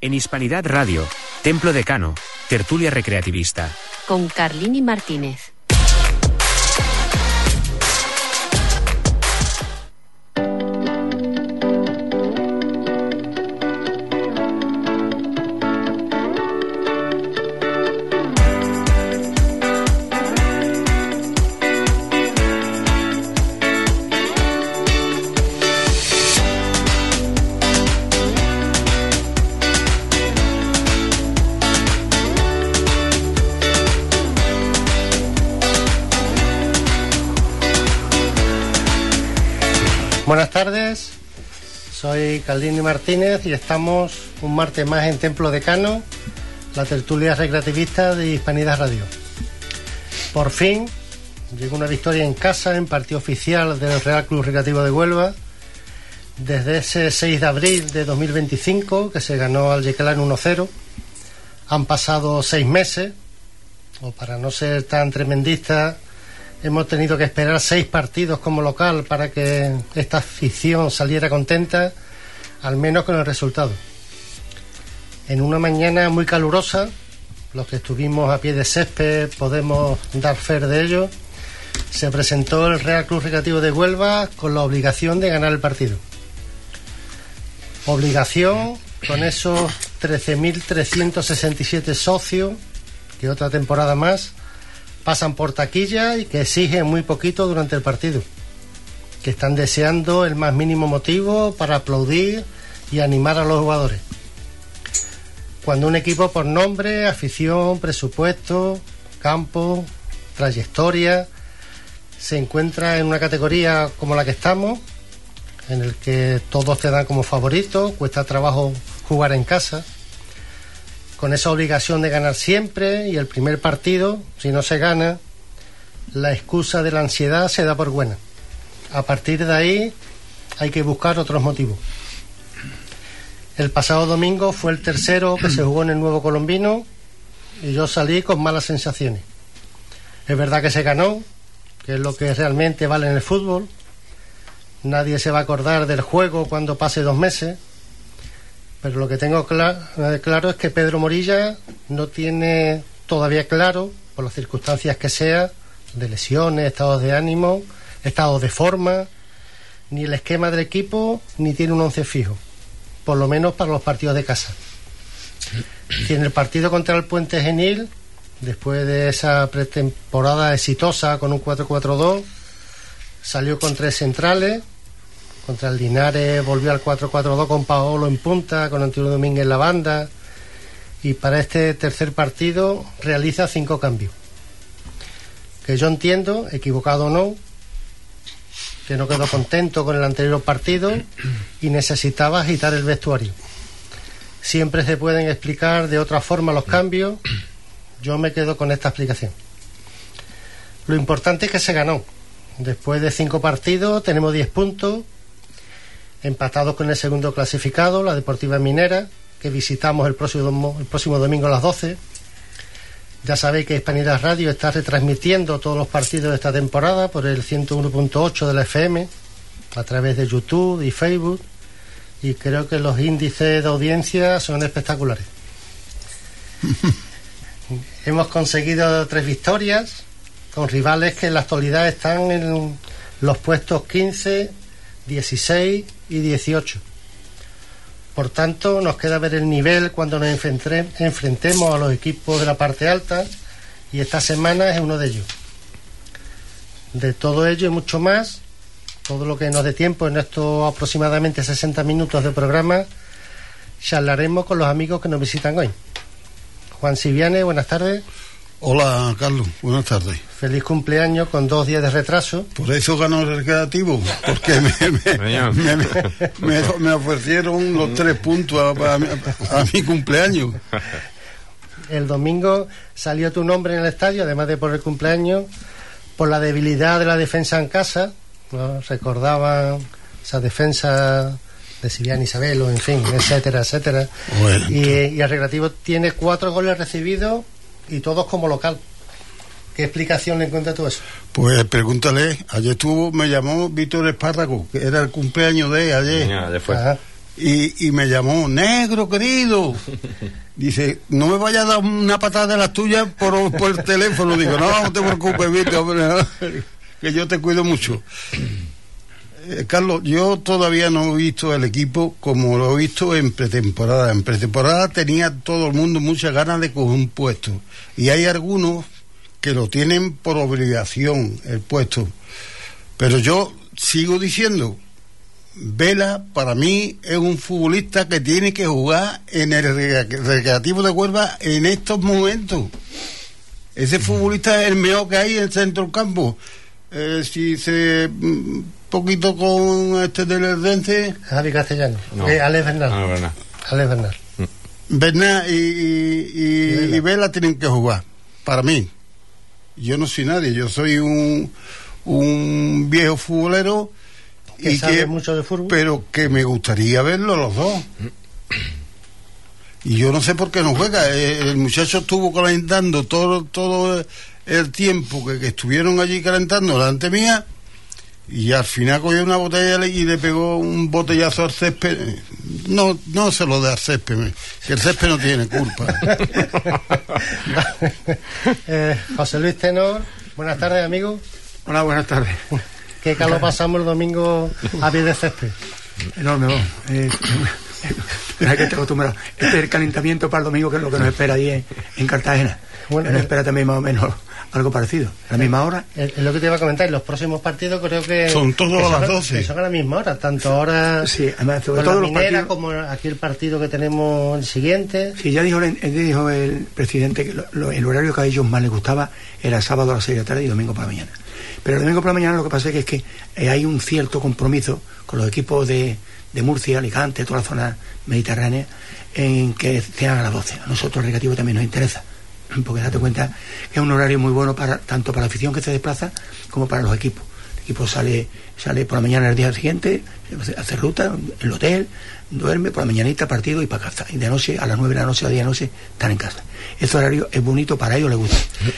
En Hispanidad Radio, Templo Decano, tertulia recreativista. Con Carlini Martínez. Buenas tardes, soy Caldini Martínez y estamos un martes más en Templo Decano, la tertulia recreativista de Hispanidad Radio. Por fin llegó una victoria en casa en partido oficial del Real Club Recreativo de Huelva, desde ese 6 de abril de 2025 que se ganó al Yeclán 1-0. Han pasado 6 meses, o para no ser tan tremendista, hemos tenido que esperar 6 partidos como local para que esta afición saliera contenta, al menos con el resultado. En una mañana muy calurosa, los que estuvimos a pie de césped podemos dar fe de ello, se presentó el Real Club Recreativo de Huelva con la obligación de ganar el partido. Obligación con esos 13.367 socios, que otra temporada más pasan por taquilla y que exigen muy poquito durante el partido, que están deseando el más mínimo motivo para aplaudir y animar a los jugadores. Cuando un equipo por nombre, afición, presupuesto, campo, trayectoria, se encuentra en una categoría como la que estamos, en el que todos te dan como favoritos, cuesta trabajo jugar en casa, con esa obligación de ganar siempre, y el primer partido, si no se gana, la excusa de la ansiedad se da por buena. A partir de ahí hay que buscar otros motivos. El pasado domingo fue el tercero que se jugó en el Nuevo Colombino y yo salí con malas sensaciones. Es verdad que se ganó, que es lo que realmente vale en el fútbol. Nadie se va a acordar del juego cuando pase 2 meses. Pero lo que tengo claro es que Pedro Morilla no tiene todavía claro, por las circunstancias que sea, de lesiones, estados de ánimo, estados de forma, ni el esquema del equipo, ni tiene un 11 fijo, por lo menos para los partidos de casa. Y en el partido contra el Puente Genil, después de esa pretemporada exitosa con un 4-4-2, salió con 3 centrales. Contra el Linares volvió al 4-4-2 con Paolo en punta, con Antonio Domínguez en la banda, y para este tercer partido realiza 5 cambios. Que yo entiendo, equivocado o no, que no quedó contento con el anterior partido y necesitaba agitar el vestuario. Siempre se pueden explicar de otra forma los cambios, yo me quedo con esta explicación. Lo importante es que se ganó. Después de 5 partidos tenemos 10 puntos, empatados con el segundo clasificado, la Deportiva Minera, que visitamos el próximo domingo a las 12. Ya sabéis que Hispanidad Radio está retransmitiendo todos los partidos de esta temporada por el 101.8 de la FM, a través de YouTube y Facebook, y creo que los índices de audiencia son espectaculares. Hemos conseguido 3 victorias con rivales que en la actualidad están en los puestos 15, 16 y 18. Por tanto, nos queda ver el nivel cuando nos enfrentemos a los equipos de la parte alta, y esta semana es uno de ellos. De todo ello y mucho más, todo lo que nos dé tiempo en estos aproximadamente 60 minutos de programa, charlaremos con los amigos que nos visitan hoy. Juan Siviane, buenas tardes. Hola, Carlos, buenas tardes. Feliz cumpleaños con 2 días de retraso. Por eso ganó el recreativo, porque me ofrecieron los 3 puntos a mi cumpleaños. El domingo salió tu nombre en el estadio, además de por el cumpleaños, por la debilidad de la defensa en casa, ¿no? Recordaban esa defensa de Siviane Isabelo, en fin, etcétera, etcétera. Bueno, y el recreativo tiene 4 goles recibidos y todos como local. ¿Qué explicación le encuentras tú eso? Pues pregúntale. Ayer me llamó Víctor Espárrago, que era el cumpleaños de ayer. Ayer fue. y me llamó, negro querido. Dice, no me vayas a dar una patada de las tuyas por teléfono. Digo, no te preocupes, viste, hombre, que yo te cuido mucho. Carlos, yo todavía no he visto el equipo como lo he visto en pretemporada. En pretemporada tenía todo el mundo muchas ganas de coger un puesto. Y hay algunos que lo tienen por obligación, el puesto. Pero yo sigo diciendo, Vela para mí es un futbolista que tiene que jugar en el Recreativo de Huelva en estos momentos. Ese futbolista es el mejor que hay en el centro del campo. Si se poquito con este del Erdense, Javi Castellano, No. Alex Bernal. Alex Bernal. Bernal y Vela tienen que jugar, para mí. Yo no soy nadie, yo soy un viejo futbolero Que sabe mucho de fútbol, pero que me gustaría verlos los dos. Y yo no sé por qué no juega. El muchacho estuvo calentando todo el tiempo que estuvieron allí calentando delante mía, y al final cogió una botella y le pegó un botellazo al césped. No se lo dé al césped, que el césped no tiene culpa. José Luis Tenor, buenas tardes, amigo. Hola, buenas tardes. ¿Qué calor pasamos el domingo a pie de césped? Enorme, vos. Es que te acostumbrado. Este es el calentamiento para el domingo, que es lo que nos espera allí en Cartagena. Bueno, nos espera también más o menos algo parecido. A la misma hora. Es lo que te iba a comentar. Los próximos partidos creo que son todos a las 12. Que son a la misma hora, tanto ahora. Sí, además, sobre con todo la los Minera, partidos. como aquí el partido que tenemos el siguiente. Sí, ya dijo el presidente que el horario que a ellos más les gustaba era sábado a las 6 de la tarde y domingo por la mañana. Pero el domingo por la mañana lo que pasa es que hay un cierto compromiso con los equipos de Murcia, Alicante, toda la zona mediterránea, en que cenan a las 12. A nosotros el Recreativo también nos interesa, porque date cuenta que es un horario muy bueno tanto para la afición que se desplaza como para los equipos. El equipo sale por la mañana el día siguiente, hace ruta, en el hotel, duerme, por la mañanita partido y para casa. Y de noche, a las 9 de la noche, a 10 de la noche, están en casa. Ese horario es bonito, para ellos les gusta.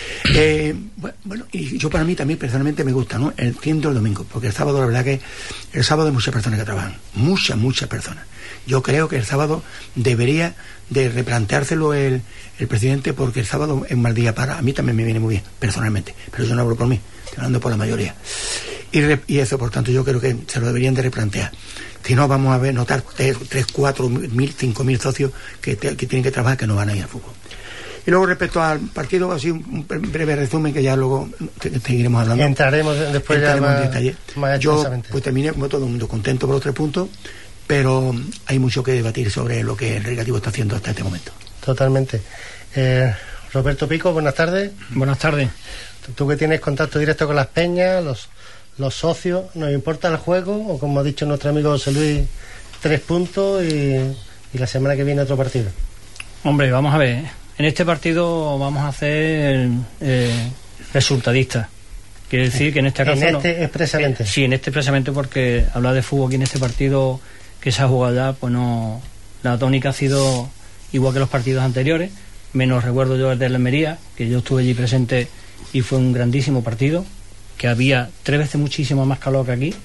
Bueno, y yo para mí también personalmente me gusta, ¿no? Entiendo el domingo, porque el sábado, la verdad que el sábado hay muchas personas que trabajan, muchas personas. Yo creo que el sábado debería de replanteárselo el presidente, porque el sábado es un mal día a mí también me viene muy bien, personalmente, pero yo no hablo por mí, estoy hablando por la mayoría. Y eso, por tanto, yo creo que se lo deberían de replantear. Si no, vamos a notar 3, 4 mil, 5 mil socios que tienen que trabajar, que no van a ir al fútbol. Y luego, respecto al partido, así un breve resumen, que ya luego seguiremos hablando. Entraremos después ya en detalle. Más yo pues terminé como todo el mundo contento por los 3 puntos, pero hay mucho que debatir sobre lo que el Recreativo está haciendo hasta este momento. Totalmente. Roberto Pico, buenas tardes. Buenas tardes. Tú que tienes contacto directo con las peñas, los socios, ¿nos importa el juego? O como ha dicho nuestro amigo José Luis, 3 puntos y la semana que viene otro partido. Hombre, vamos a ver. En este partido vamos a hacer resultadistas. Quiere decir que en este caso... expresamente. Sí, en este expresamente, porque hablar de fútbol aquí en este partido que se ha jugado ya, pues no... La tónica ha sido igual que los partidos anteriores, menos recuerdo yo el de la Almería, que yo estuve allí presente y fue un grandísimo partido, que había 3 veces muchísimo más calor que aquí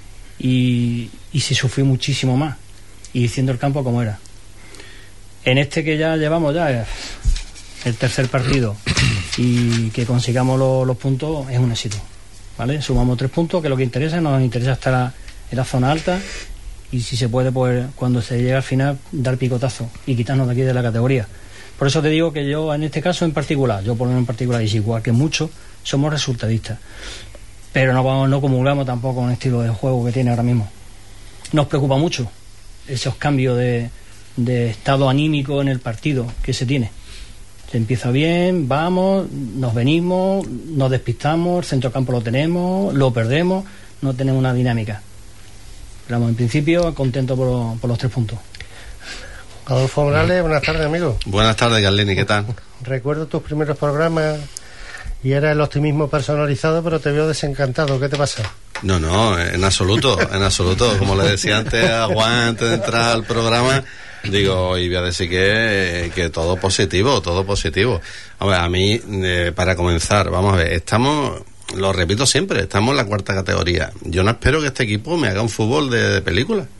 y se sufrió muchísimo más, y diciendo el campo como era. En este que ya llevamos el 3er partido y que consigamos los puntos es un éxito, ¿vale? Sumamos 3 puntos, que es lo que interesa. Nos interesa estar en la zona alta y, si se puede, pues cuando se llega al final, dar picotazo y quitarnos de aquí de la categoría. Por eso te digo que yo, en este caso en particular, yo por lo menos en particular, y es igual que muchos, somos resultadistas, pero no comulgamos tampoco con el estilo de juego que tiene ahora mismo. Nos preocupa mucho esos cambios de estado anímico en el partido que se tiene. Se empieza bien, vamos, nos venimos, nos despistamos, el centrocampo lo tenemos, lo perdemos, no tenemos una dinámica. Pero en principio, contento por los 3 puntos. Adolfo Morales, buenas tardes, amigo. Buenas tardes, Carlini, ¿qué tal? Recuerdo tus primeros programas y era el optimismo personalizado, pero te veo desencantado. ¿Qué te pasa? No, en absoluto. Como le decía antes a Juan, antes de entrar al programa, digo, y voy a decir que todo positivo. Hombre, a mí, para comenzar, vamos a ver, lo repito siempre, estamos en la 4ª categoría. Yo no espero que este equipo me haga un fútbol de película.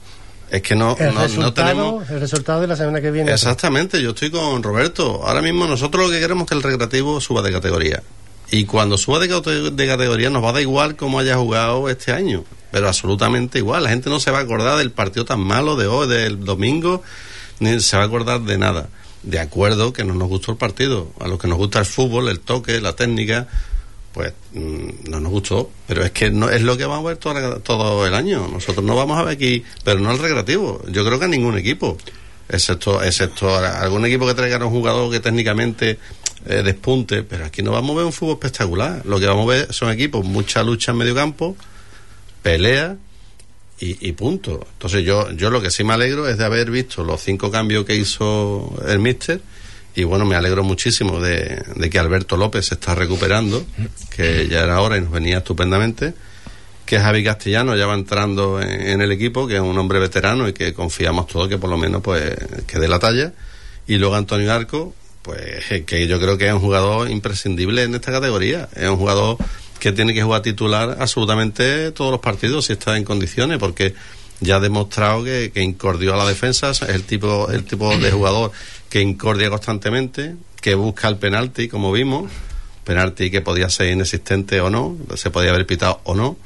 Es que no tenemos... El resultado de la semana que viene. Exactamente, yo estoy con Roberto. Ahora mismo nosotros lo que queremos es que el Recreativo suba de categoría. Y cuando suba de categoría nos va a dar igual cómo haya jugado este año. Pero absolutamente igual. La gente no se va a acordar del partido tan malo de hoy, del domingo, ni se va a acordar de nada. De acuerdo que no nos gustó el partido. A los que nos gusta el fútbol, el toque, la técnica, pues no nos gustó. Pero es que no es lo que vamos a ver todo el año. Nosotros no vamos a ver aquí, pero no al Recreativo. Yo creo que a ningún equipo. Excepto algún equipo que traiga a un jugador que técnicamente despunte. Pero aquí no vamos a ver un fútbol espectacular. Lo que vamos a ver son equipos, mucha lucha en medio campo, pelea y punto. Entonces yo lo que sí me alegro es de haber visto los 5 cambios que hizo el míster, y bueno, me alegro muchísimo de que Alberto López se está recuperando, que ya era hora y nos venía estupendamente, que Javi Castellano ya va entrando en el equipo, que es un hombre veterano y que confiamos todos que por lo menos pues que dé la talla, y luego Antonio Arco, pues que yo creo que es un jugador imprescindible en esta categoría, es un jugador que tiene que jugar titular absolutamente todos los partidos si está en condiciones, porque ya ha demostrado que incordió a la defensa, es el tipo de jugador que incordia constantemente, que busca el penalti, como vimos, penalti que podía ser inexistente o no, se podía haber pitado o no.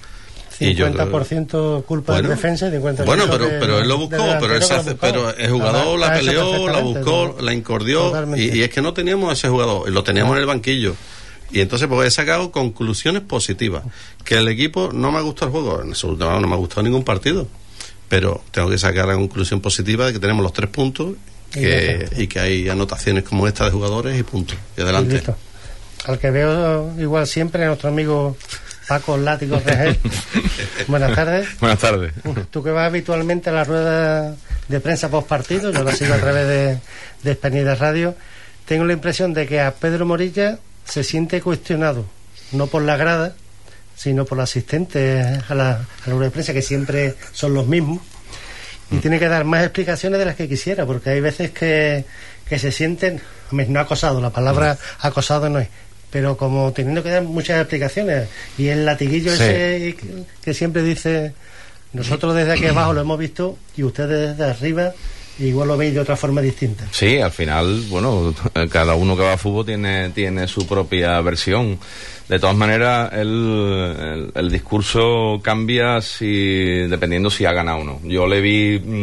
50% culpa de defensa y 50% bueno, pero él lo buscó, pero el jugador la peleó, la buscó, la incordió, y es que no teníamos ese jugador, y lo teníamos en el banquillo. Y entonces pues he sacado conclusiones positivas. Que el equipo no me ha gustado el juego, en absoluto no me ha gustado ningún partido, pero tengo que sacar la conclusión positiva de que tenemos los 3 puntos y que hay anotaciones como esta de jugadores y puntos. Y adelante. Al que veo igual siempre, nuestro amigo Paco Látigo Regel. Buenas tardes. Buenas tardes. Tú que vas habitualmente a la rueda de prensa post partido, yo la sigo a través de Hispanidad Radio, tengo la impresión de que a Pedro Morilla se siente cuestionado, no por la grada, sino por los asistentes a la rueda de prensa, que siempre son los mismos, y tiene que dar más explicaciones de las que quisiera, porque hay veces que se sienten, no acosado, la palabra acosado no es, pero como teniendo que dar muchas explicaciones, y el latiguillo ese que siempre dice, nosotros desde aquí abajo lo hemos visto y ustedes desde arriba igual lo veis de otra forma distinta. Sí, al final, bueno, cada uno que va a fútbol tiene su propia versión. De todas maneras, el discurso cambia dependiendo si ha ganado o no. Yo le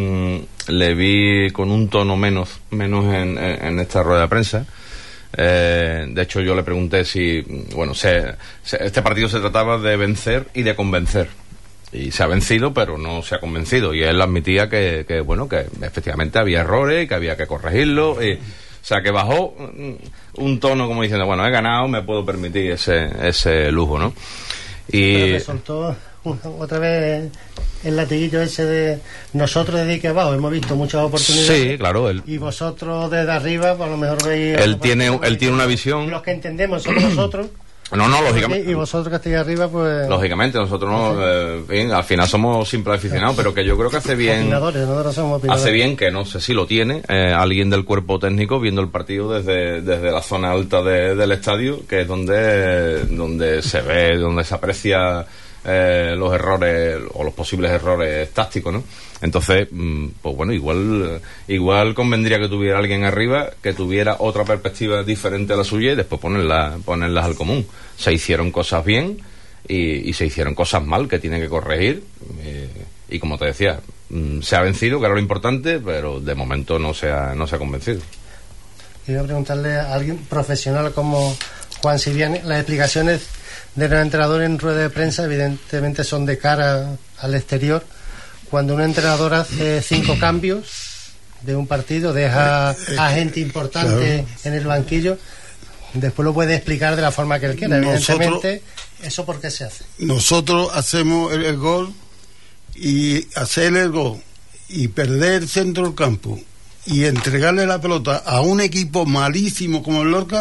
vi con un tono menos en esta rueda de prensa. De hecho, yo le pregunté si, bueno, este partido se trataba de vencer y de convencer. Y se ha vencido, pero no se ha convencido. Y él admitía que efectivamente había errores y que había que corregirlos. O sea, que bajó un tono como diciendo, bueno, he ganado, me puedo permitir ese lujo, ¿no? Y pero soltó otra vez el latiguillo ese de nosotros desde aquí abajo hemos visto muchas oportunidades. Sí, claro. Y vosotros desde arriba, pues a lo mejor veis... Él tiene una visión... Los que entendemos somos nosotros... No, lógicamente. Y vosotros que estáis arriba, pues... Lógicamente, nosotros no... bien, al final somos simples aficionados, pero que yo creo que hace bien... Hace bien que, no sé si lo tiene, alguien del cuerpo técnico viendo el partido desde la zona alta del estadio, que es donde se ve, donde se aprecia los errores o los posibles errores tácticos, ¿no? Entonces, pues bueno, igual convendría que tuviera alguien arriba que tuviera otra perspectiva diferente a la suya y después ponerlas al común. Se hicieron cosas bien y se hicieron cosas mal que tienen que corregir, y como te decía, se ha vencido, que era lo importante, pero de momento no se ha convencido. Quiero preguntarle a alguien profesional como Juan Siriani, las explicaciones de los entrenadores en rueda de prensa evidentemente son de cara al exterior. Cuando un entrenador hace 5 cambios de un partido, deja a gente importante en el banquillo, después lo puede explicar de la forma que él quiera. Evidentemente, ¿eso por qué se hace? Nosotros hacemos el gol, y hacer el gol y perder el centro del campo y entregarle la pelota a un equipo malísimo como el Lorca,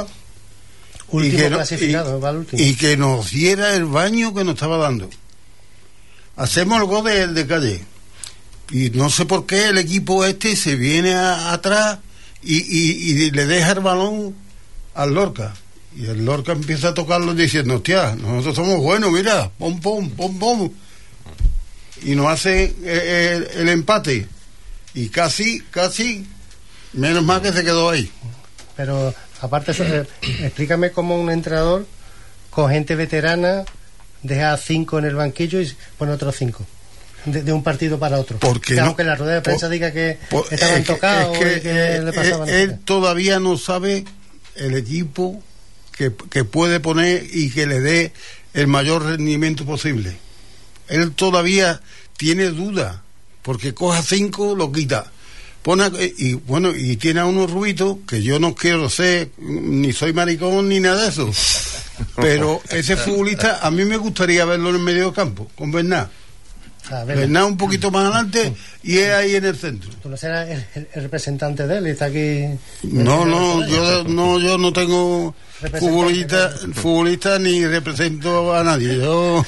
y que nos diera el baño que nos estaba dando. Hacemos el gol de Calle y no sé por qué el equipo se viene atrás y le deja el balón al Lorca, y el Lorca empieza a tocarlo diciendo, hostia, nosotros somos buenos, mira, pom, pom, pom, pom, y nos hace el empate. y casi, menos mal que se quedó ahí. Pero aparte, explícame cómo un entrenador con gente veterana deja 5 en el banquillo y pone otros 5 de un partido para otro. Porque no, aunque la rueda de prensa diga que estaban tocados, que le pasaban. Él todavía no sabe el equipo que puede poner y que le dé el mayor rendimiento posible. Él todavía tiene duda, porque coja 5, lo quita. Y tiene a unos rubitos que yo no quiero ser, ni soy maricón ni nada de eso. Pero ese futbolista, a mí me gustaría verlo en el medio campo, con Bernat. Bernat un poquito más adelante y es ahí en el centro. ¿Tú no serás el representante de él y está aquí? Yo no tengo futbolista ni represento a nadie. Yo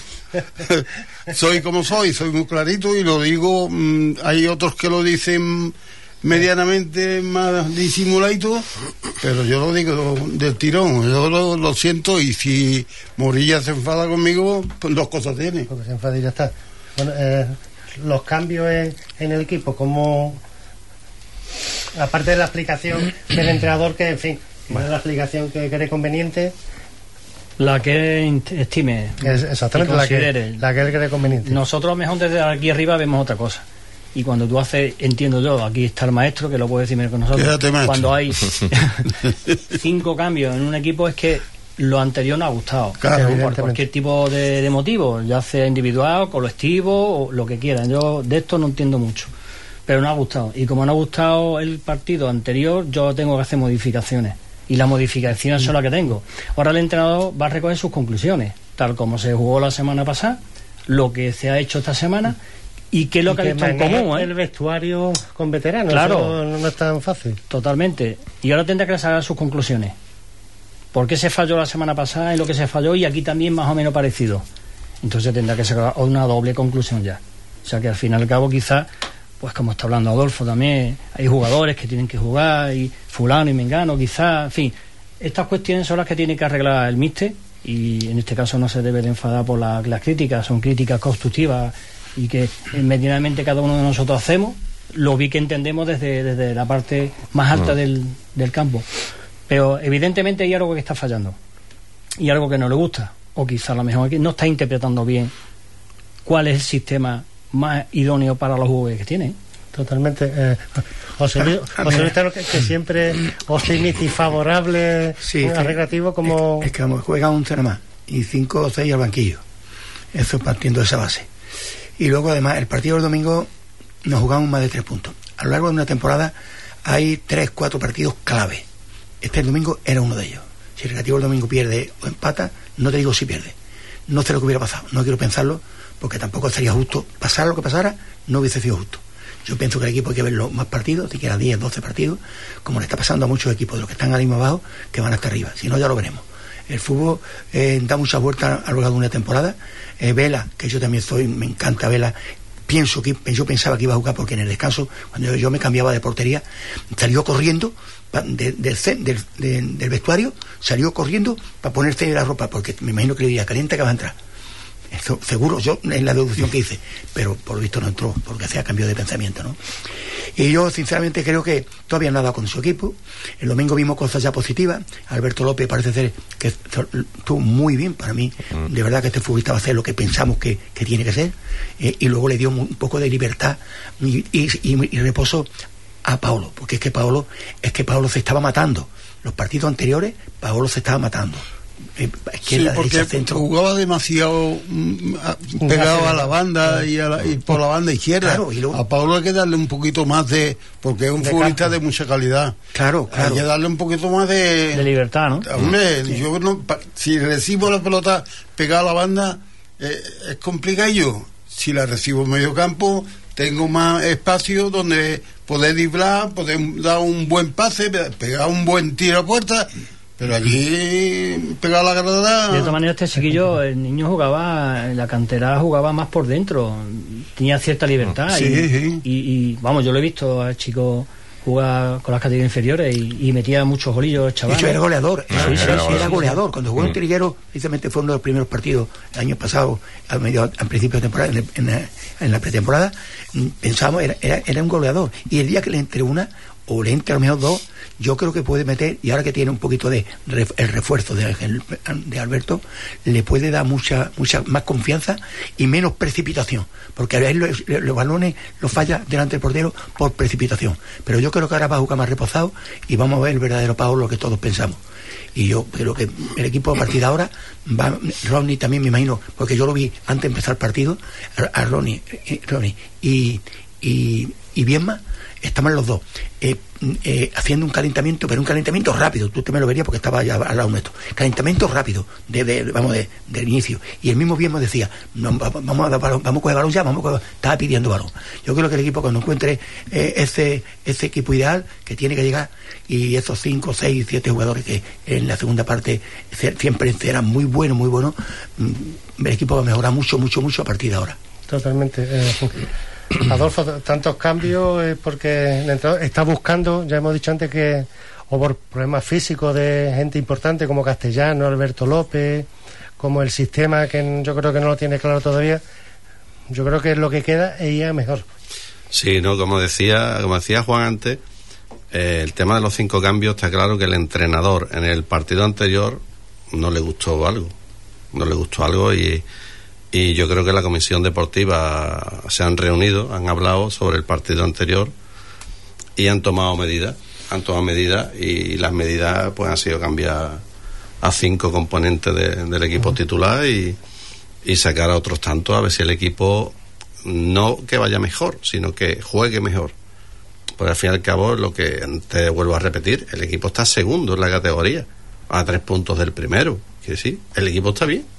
soy como soy muy clarito y lo digo. Hay otros que lo dicen medianamente más disimuladito, pero yo lo digo del tirón. Yo lo siento, y si Morilla se enfada conmigo, pues 2 cosas tiene. Porque se enfada y ya está. Bueno, los cambios en el equipo, como aparte de la explicación del entrenador, que en fin, la explicación que cree conveniente, la que estime, exactamente, la que él cree conveniente. Nosotros mejor desde aquí arriba vemos otra cosa, y cuando tú haces, entiendo yo, aquí está el maestro que lo puede decir mejor con nosotros. Quédate, maestro. Cuando hay 5 cambios en un equipo es que lo anterior no ha gustado, claro, por cualquier tipo de motivo, ya sea individual, colectivo o lo que quieran. Yo de esto no entiendo mucho, pero no ha gustado, y como no ha gustado el partido anterior, yo tengo que hacer modificaciones, y las modificaciones son las que tengo. Ahora el entrenador va a recoger sus conclusiones, tal como se jugó la semana pasada, lo que se ha hecho esta semana y qué es lo que ha visto en común. El vestuario con veteranos, claro, no es tan fácil. Totalmente. Y ahora tendrá que sacar sus conclusiones. ¿Por qué se falló la semana pasada y lo que se falló y aquí también más o menos parecido? Entonces tendrá que sacar una doble conclusión ya. O sea que al fin y al cabo quizás, pues como está hablando Adolfo también, hay jugadores que tienen que jugar, y fulano y mengano quizás, en fin, estas cuestiones son las que tiene que arreglar el míster, y en este caso no se debe de enfadar por las críticas, son críticas constructivas y que medianamente cada uno de nosotros hacemos, lo vi que entendemos desde la parte más alta del campo. Pero evidentemente hay algo que está fallando y algo que no le gusta, o quizás a lo mejor no está interpretando bien cuál es el sistema más idóneo para los jugadores que tiene. Totalmente. José Luis, que siempre optimista y favorable, recreativo, como... Es que juega 11 nada más y 5 o 6 al banquillo. Eso partiendo de esa base. Y luego además el partido del domingo nos jugamos más de 3 puntos. A lo largo de una temporada hay 3-4 partidos clave. Este domingo era uno de ellos. Si el Recreativo el domingo pierde o empata, no te digo si pierde. No sé lo que hubiera pasado, no quiero pensarlo, porque tampoco sería justo. Pasara lo que pasara, no hubiese sido justo. Yo pienso que el equipo hay que verlo más partidos, siquiera 10, 12 partidos, como le está pasando a muchos equipos de los que están ahora mismo abajo, que van hasta arriba. Si no, ya lo veremos. El fútbol da muchas vueltas a lo largo de una temporada. Vela, que yo también me encanta Vela. Yo pensaba que iba a jugar porque en el descanso, cuando yo me cambiaba de portería, salió corriendo del vestuario, salió corriendo para ponerse la ropa, porque me imagino que le diría caliente que va a entrar. Eso, seguro, yo en la deducción que hice, pero por lo visto no entró, porque hacía cambio de pensamiento, ¿no? Y yo sinceramente creo que todavía nada con su equipo. El domingo vimos cosas ya positivas. Alberto López parece ser que estuvo muy bien para mí. De verdad que este futbolista va a hacer lo que pensamos que tiene que ser, y luego le dio un poco de libertad y reposo a Paolo, porque es que Paolo se estaba matando. Los partidos anteriores Paolo se estaba matando. Sí, porque jugaba demasiado pegado a la banda y por la banda izquierda. Claro, luego, a Pablo hay que darle un poquito más porque es un futbolista de mucha calidad. Claro. Hay que darle un poquito más de libertad, ¿no? Hombre, yo si recibo la pelota pegada a la banda, es complicado. Si la recibo en medio campo, tengo más espacio donde poder driblar, poder dar un buen pase, pegar un buen tiro a puerta. Pero allí pegaba la granada. De otra manera, este chiquillo, el niño jugaba, en la cantera jugaba más por dentro, tenía cierta libertad. Sí. Y vamos, yo lo he visto al chico jugaba con las categorías inferiores y metía muchos golillos, chaval. De hecho, era goleador. Era goleador. Cuando jugó en Triguero, precisamente fue uno de los primeros partidos el año pasado, al principio de temporada, en la pretemporada, pensábamos, era un goleador. Y el día que le entre una, o le entre a lo mejor dos, yo creo que puede meter, y ahora que tiene un poquito de el refuerzo de Alberto, le puede dar mucha más confianza y menos precipitación, porque a veces los balones los falla delante del portero por precipitación, pero yo creo que ahora va a jugar más reposado y vamos a ver el verdadero Paolo que todos pensamos. Y yo creo que el equipo a partir de ahora va, Ronnie también me imagino, porque yo lo vi antes de empezar el partido, a Ronnie y Bielma, estaban los dos haciendo un calentamiento, pero un calentamiento rápido. Tú te me lo verías porque estaba ya al lado nuestro. Calentamiento rápido del inicio. Y el mismo Bielma decía, no, vamos a coger balón ya, estaba pidiendo balón. Yo creo que el equipo, cuando encuentre ese equipo ideal que tiene que llegar, y esos 5, 6, 7 jugadores que en la segunda parte siempre serán muy buenos, el equipo va a mejorar mucho a partir de ahora. Totalmente. Adolfo, tantos cambios porque el entrenador está buscando, ya hemos dicho antes que, o por problemas físicos de gente importante como Castellano, Alberto López, como el sistema que yo creo que no lo tiene claro todavía. Yo creo que lo que queda es ir a mejor. Sí, no, como decía Juan antes, el tema de los 5 cambios, está claro que el entrenador en el partido anterior no le gustó algo y yo creo que la comisión deportiva se han reunido, han hablado sobre el partido anterior y han tomado medidas y las medidas pues han sido cambiar a 5 componentes del equipo titular y sacar a otros tantos, a ver si el equipo no que vaya mejor, sino que juegue mejor, porque al fin y al cabo, lo que te vuelvo a repetir, el equipo está segundo en la categoría, a 3 puntos del primero, que sí, el equipo está bien,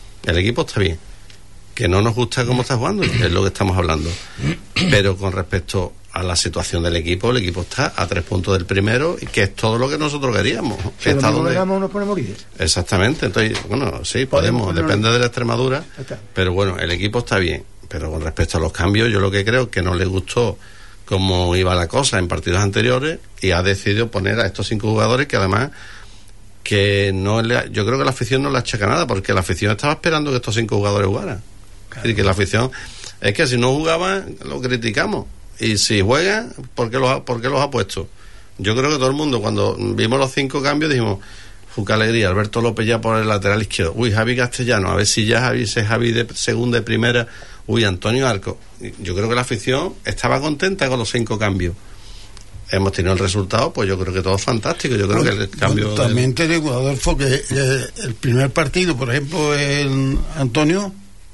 que no nos gusta cómo está jugando, es lo que estamos hablando, pero con respecto a la situación del equipo, el equipo está a 3 puntos del primero, y que es todo lo que nosotros queríamos. Si está donde nos ponemos líderes. Exactamente, entonces, bueno, sí, podemos depende de la Extremadura, pero bueno, el equipo está bien, pero con respecto a los cambios, yo lo que creo que no le gustó cómo iba la cosa en partidos anteriores, y ha decidido poner a estos 5 jugadores que además que yo creo que la afición no le achaca nada, porque la afición estaba esperando que estos 5 jugadores jugaran. Claro. Es decir, que la afición, es que si no jugaban, lo criticamos, y si juegan, ¿por qué los ha puesto? Yo creo que todo el mundo, cuando vimos los 5 cambios, dijimos, qué alegría, Alberto López ya por el lateral izquierdo, Javi Castellano, a ver si ya Javi de segunda y primera, Antonio Arco. Yo creo que la afición estaba contenta con los 5 cambios. Hemos tenido el resultado, pues yo creo que todo es fantástico. Yo creo que el cambio... También te digo, Adolfo, que el primer partido, por ejemplo, el Antonio,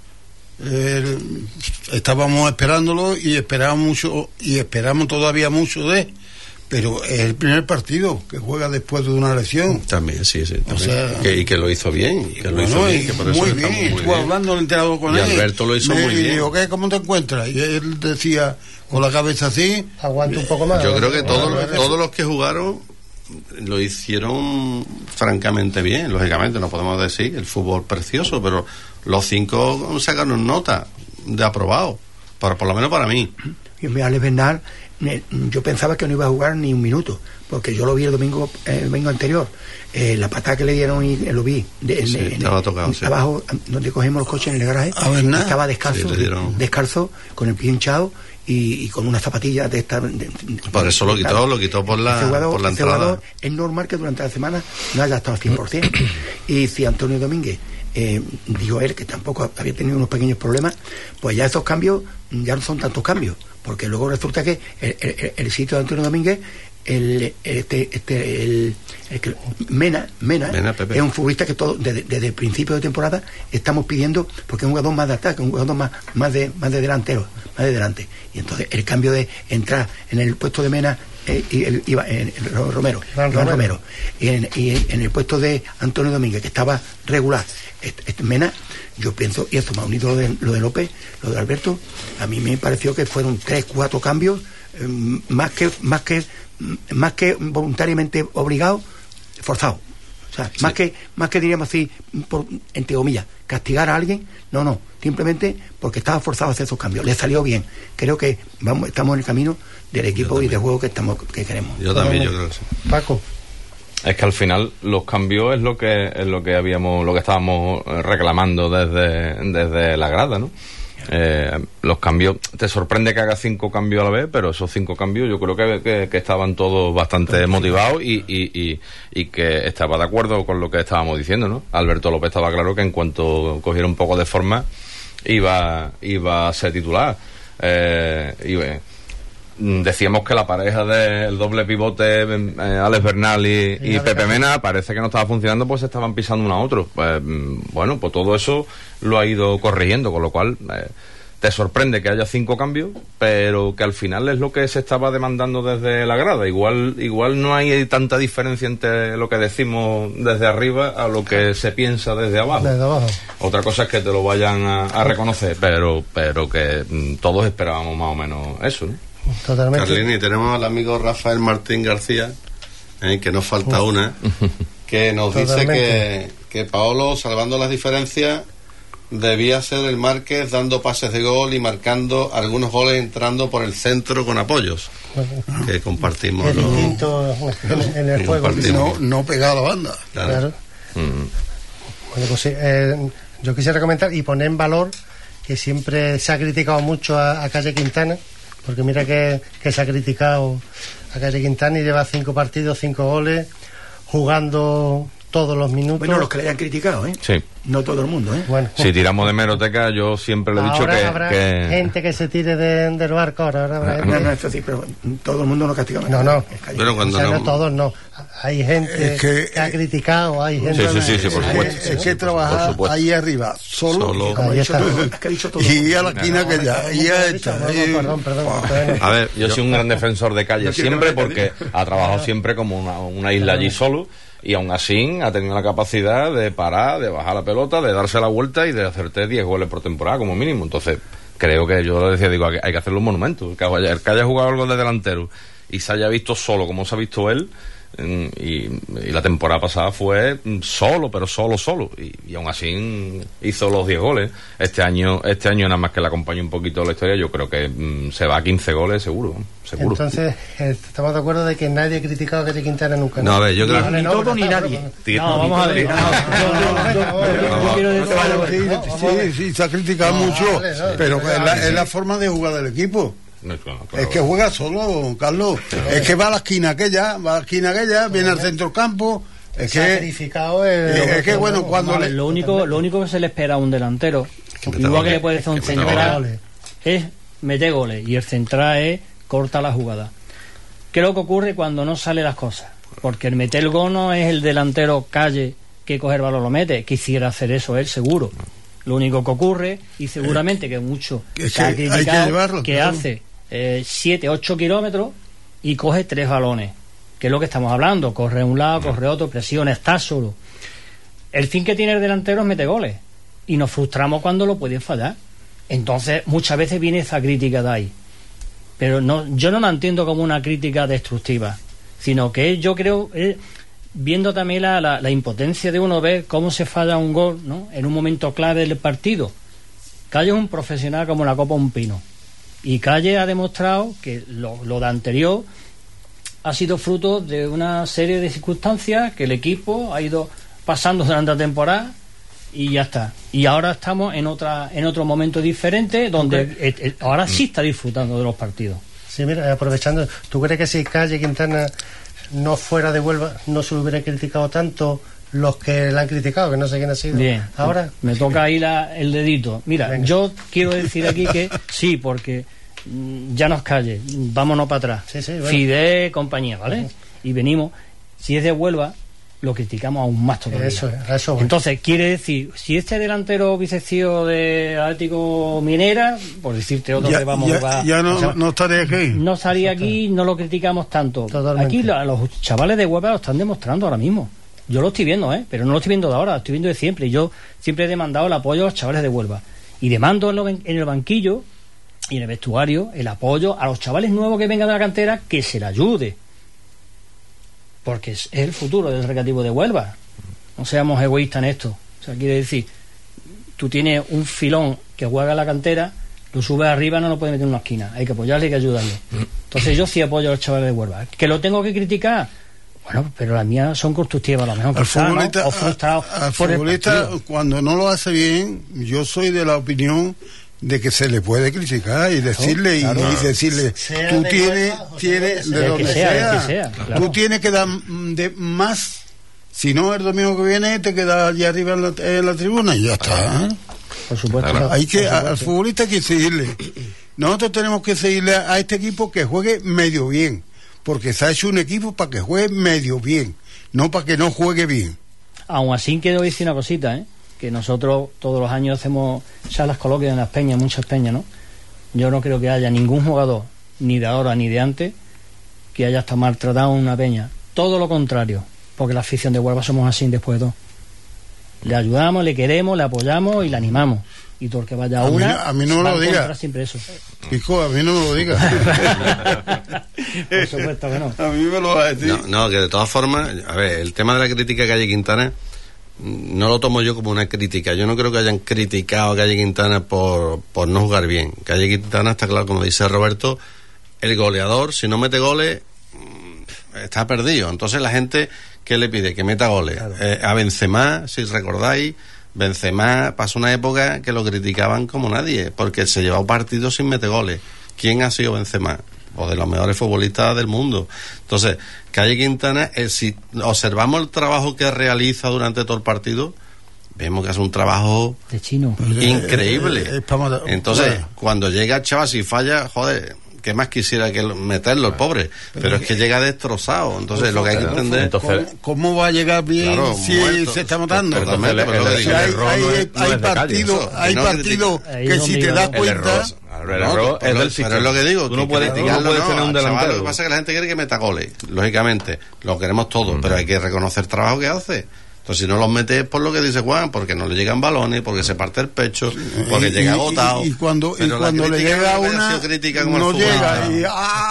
estábamos esperándolo y esperamos todavía mucho pero es el primer partido que juega después de una lesión. También, sí. También. O sea, y que lo hizo bien. Que por eso muy bien. Estuvo hablando el entrenador con él. Y Alberto lo hizo muy bien. Y digo, ¿cómo te encuentras? Y él decía, con la cabeza así, aguanta un poco más. Yo creo que todos los que jugaron lo hicieron francamente bien. Lógicamente no podemos decir el fútbol precioso, pero los 5 sacaron nota de aprobado, por lo menos para mí. Y Alex Bernal, yo pensaba que no iba a jugar ni un minuto, porque yo lo vi el domingo anterior, la patada que le dieron, y lo vi estaba tocado, abajo donde cogemos los coches en el garaje, estaba descalzo, con el pie hinchado y con una zapatilla de esta. Por eso lo quitó por la entrada. Es normal que durante la semana no haya estado al 100%. Y si Antonio Domínguez, dijo él que tampoco había tenido unos pequeños problemas, pues ya esos cambios ya no son tantos cambios, porque luego resulta que el sitio de Antonio Domínguez, Mena es un futbolista que desde el principio de temporada estamos pidiendo, porque es un jugador más de ataque, un jugador más de delantero, más de delante, y entonces el cambio de entrar en el puesto de Mena iba en Romero y en el puesto de Antonio Domínguez, que estaba regular, Mena, yo pienso, y esto me ha unido lo de López, lo de Alberto, a mí me pareció que fueron 3-4 cambios, más que voluntariamente obligados, forzados. O sea, más que diríamos así, entre comillas, castigar a alguien, no, simplemente porque estaba forzado a hacer esos cambios. Le salió bien. Creo que estamos en el camino del equipo y del juego que queremos. Yo también, yo creo que sí. Paco. Es que al final los cambios es lo que estábamos reclamando desde la grada, ¿no? Los cambios, te sorprende que haga 5 cambios a la vez, pero esos 5 cambios yo creo que estaban todos bastante motivados y que estaba de acuerdo con lo que estábamos diciendo, ¿no? Alberto López estaba claro que en cuanto cogiera un poco de forma iba a ser titular. Decíamos que la pareja del doble pivote Alex Bernal y Pepe Mena parece que no estaba funcionando, pues se estaban pisando uno a otro. Bueno, pues todo eso lo ha ido corrigiendo, con lo cual te sorprende que haya 5 cambios, pero que al final es lo que se estaba demandando desde la grada. Igual no hay tanta diferencia entre lo que decimos desde arriba a lo que se piensa desde abajo. Otra cosa es que te lo vayan a reconocer, pero que todos esperábamos más o menos eso, ¿no? Totalmente. Carlini, tenemos al amigo Rafael Martín García, que nos falta una, que nos dice que Paolo, salvando las diferencias, debía ser el Márquez dando pases de gol y marcando algunos goles entrando por el centro con apoyos, que compartimos. Es distinto en el juego. No pegado a la banda. Claro. Bueno, pues sí, yo quisiera comentar y poner en valor que siempre se ha criticado mucho a Calle Quintana, porque mira que se ha criticado a Calle Quintana y lleva 5 partidos, 5 goles, jugando todos los minutos. Bueno, los que le hayan criticado, ¿eh? Sí. No todo el mundo, ¿eh? Bueno, si tiramos de meroteca, yo siempre le he dicho habrá gente que se tire del barco ahora. No, esto sí, pero todo el mundo no castiga. No. Pero cuando no todos no. Hay gente que ha criticado, hay gente... Sí, por supuesto. Es que trabajar ahí arriba, solo. Ahí está. Y a la esquina que ya está. Perdón. A ver, yo soy un gran defensor de Calle siempre, porque ha trabajado siempre como una isla allí solo, y aún así ha tenido la capacidad de parar, de bajar la pelota, de darse la vuelta y de hacerte 10 goles por temporada como mínimo. Entonces creo que yo lo decía, hay que hacerle un monumento. El que haya jugado algo de delantero y se haya visto solo como se ha visto él, y la temporada pasada fue solo y aún así hizo los 10 goles. Este año nada más que le acompañe un poquito la historia, yo creo que se va a 15 goles seguro. Entonces estamos de acuerdo de que nadie ha criticado a Calle Quintana nunca. No, a ver, yo creo ni todo ni nadie. No, vamos a ver. Sí, se ha criticado mucho, pero es la forma de jugar del equipo. No, claro. Es que juega solo, Carlos. Es que va a la esquina aquella, viene al centro campo. Es que bueno, cuando lo único que se le espera a un delantero, igual que le puede hacer un central, es meter goles, y el central es corta la jugada. ¿Qué es lo que ocurre cuando no sale las cosas? Porque el meter el gol no es el delantero Calle que coge el balón lo mete. Quisiera hacer eso él, seguro. Lo único que ocurre, y seguramente que mucho se ha criticado, que hace 7-8 kilómetros y coge 3 balones, que es lo que estamos hablando. Corre un lado, corre otro, presiona, está solo. El fin que tiene el delantero es meter goles, y nos frustramos cuando lo pueden fallar. Entonces muchas veces viene esa crítica de ahí, pero yo no la entiendo como una crítica destructiva, sino que yo creo, viendo también la impotencia de uno, ver cómo se falla un gol, ¿no?, en un momento clave del partido. Calle es un profesional como la copa un pino, y Calle ha demostrado que lo de anterior ha sido fruto de una serie de circunstancias que el equipo ha ido pasando durante la temporada, y ya está. Y ahora estamos en otro momento diferente, donde ahora sí está disfrutando de los partidos. Sí, mira, aprovechando, ¿tú crees que si Calle Quintana no fuera de Huelva no se hubiera criticado tanto los que la han criticado, que no sé quién ha sido? Bien, ahora me toca ahí el dedito. Mira, venga. Yo quiero decir aquí que sí, porque ya nos Calle, vámonos para atrás. Sí, bueno. Fidel, compañía, ¿vale? Y venimos, si es de Huelva, lo criticamos aún más todavía. Eso. Entonces, quiere decir, si este delantero hubiese sido de Atlético Minera, por decirte otro que vamos a... Ya no estaría aquí. No estaría aquí, no lo criticamos tanto. Totalmente. Aquí los chavales de Huelva lo están demostrando ahora mismo. Yo lo estoy viendo, pero no lo estoy viendo de ahora, lo estoy viendo de siempre. Yo siempre he demandado el apoyo a los chavales de Huelva. Y demando en el banquillo y en el vestuario el apoyo a los chavales nuevos que vengan de la cantera, que se le ayude. Porque es el futuro del Recreativo de Huelva. no seamos egoístas en esto. O sea, quiere decir, tú tienes un filón que juega en la cantera, lo subes arriba, no lo puedes meter en una esquina, hay que apoyarle, hay que ayudarle. Entonces yo sí apoyo a los chavales de Huelva. ¿Que lo tengo que criticar? Bueno, pero las mías son constructivas, a lo mejor futbolista, ¿no? O frustrados. Al futbolista, cuando no lo hace bien, yo soy de la opinión de que se le puede criticar y decirle, y decirle, tú tienes de lo que sea, claro. Tú tienes que dar de más. Si no, el domingo que viene te quedas allá arriba en la tribuna y ya está. Por supuesto. Claro. Al futbolista hay que seguirle. Nosotros tenemos que seguirle a este equipo que juegue medio bien, porque se ha hecho un equipo para que juegue medio bien, no para que no juegue bien. Aún así quiero decir una cosita, que nosotros todos los años hacemos charlas coloquios en las peñas, muchas peñas, ¿no? Yo no creo que haya ningún jugador, ni de ahora ni de antes, que haya estado maltratado en una peña. Todo lo contrario, porque la afición de Huelva somos así después de todo. Le ayudamos, le queremos, le apoyamos y le animamos. Y todo el que vaya a mí no me lo diga. Siempre eso. Pico, a mí no me lo diga. Por supuesto que no. A mí me lo va a decir. No, que de todas formas, a ver, el tema de la crítica a Calle Quintana no lo tomo yo como una crítica. Yo no creo que hayan criticado a Calle Quintana por no jugar bien. Calle Quintana está claro, como dice Roberto, el goleador, si no mete goles, está perdido. Entonces la gente, ¿qué le pide? Que meta goles. Claro. A Benzema, si recordáis, Benzema pasó una época que lo criticaban como nadie, porque se llevaba partidos sin meter goles. ¿Quién ha sido Benzema? O de los mejores futbolistas del mundo. Entonces, Calle Quintana, si observamos el trabajo que realiza durante todo el partido, vemos que hace un trabajo de chino increíble. Entonces, cuando llega Chava, si falla, joder, ¿qué más quisiera que meterlo, el pobre? Pero es que llega destrozado. Entonces, lo que hay que entender... ¿Cómo va a llegar bien si se está matando? Hay partidos que si te das cuenta... El error es del sistema. Pero es lo que digo, tú no puedes tener un delantero. Lo que pasa es que la gente quiere que meta goles, lógicamente, lo queremos todos, pero hay que reconocer el trabajo que hace. Entonces, si no los metes por lo que dice Juan, porque no le llegan balones, porque se parte el pecho, porque llega agotado. Y cuando le llega una, no llega y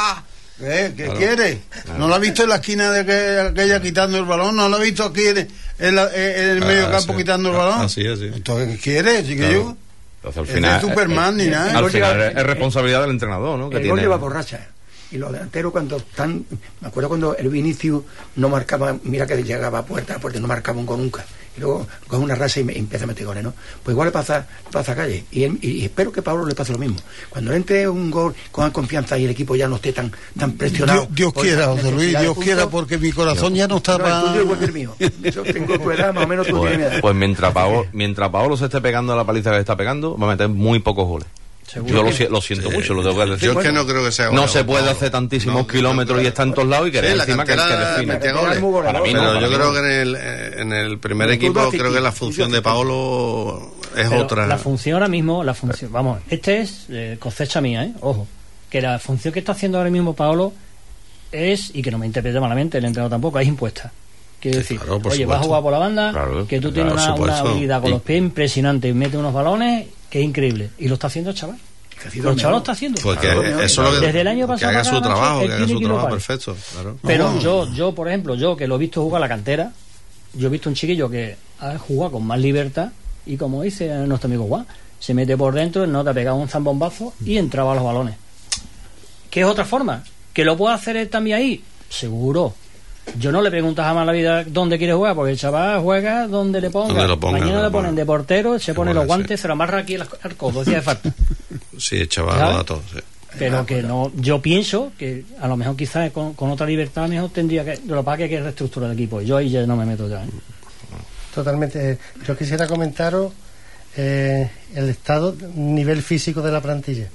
¿qué quiere? Claro. ¿No lo ha visto en la esquina de aquella quitando el balón? ¿No lo ha visto aquí en el medio campo quitando el balón? Así es, sí. Entonces, ¿qué quiere, chiquillo? Entonces, al final, Superman ni nada. Al final es responsabilidad del entrenador, ¿no? El gol lleva borracha. Y los delanteros cuando están... Me acuerdo cuando el Vinicius no marcaba... Mira que llegaba a puerta, no marcaba un gol nunca. Y luego coge una racha y empieza a meter goles, ¿no? Pues igual le pasa a Calle. Y espero que a Pablo le pase lo mismo. Cuando le entre un gol, cojan confianza y el equipo ya no esté tan presionado. Dios quiera, José Luis, Dios quiera, porque mi corazón ya no está para... No, igual que el mío. Yo tengo tu edad, más o menos tú tienes mi edad. Pues mientras Pablo se esté pegando la paliza que está pegando, va a meter muy pocos goles. Yo lo siento mucho, lo tengo que decir. Yo es que no creo que sea no se puede hacer tantísimos kilómetros y estar en todos lados y querer encima que define. Para mí no. Yo creo que en el primer equipo creo que la función de Paolo es otra. La función ahora mismo, vamos, es cosecha mía, ojo, que la función que está haciendo ahora mismo Paolo es, y que no me interprete malamente el entrenador tampoco, es impuesta. Quiero decir, claro, oye, vas a jugar por la banda, que tú tienes una habilidad con los pies impresionante y metes unos balones que es increíble. Y lo está haciendo el chaval. El chaval lo está haciendo. Porque eso es lo que, desde el año pasado que haga su trabajo, perfecto. Claro. Pero yo, por ejemplo, que lo he visto jugar a la cantera, yo he visto un chiquillo que ha jugado con más libertad y, como dice nuestro amigo Juan, se mete por dentro, no te ha pegado un zambombazo y entraba a los balones. ¿Qué es otra forma? ¿Que lo puede hacer él también ahí? Seguro. Yo no le pregunto jamás a la vida dónde quiere jugar, porque el chaval juega donde le ponga. Mañana le ponen de portero, se pone los guantes, se lo amarra aquí al codo, decía de falta. Sí, el chaval lo da todo, sí. Pero que no, yo pienso que a lo mejor quizás con otra libertad mejor tendría que, lo que pasa es que hay que reestructurar el equipo, y yo ahí ya no me meto ya. Totalmente. Yo quisiera comentaros el estado, nivel físico de la plantilla.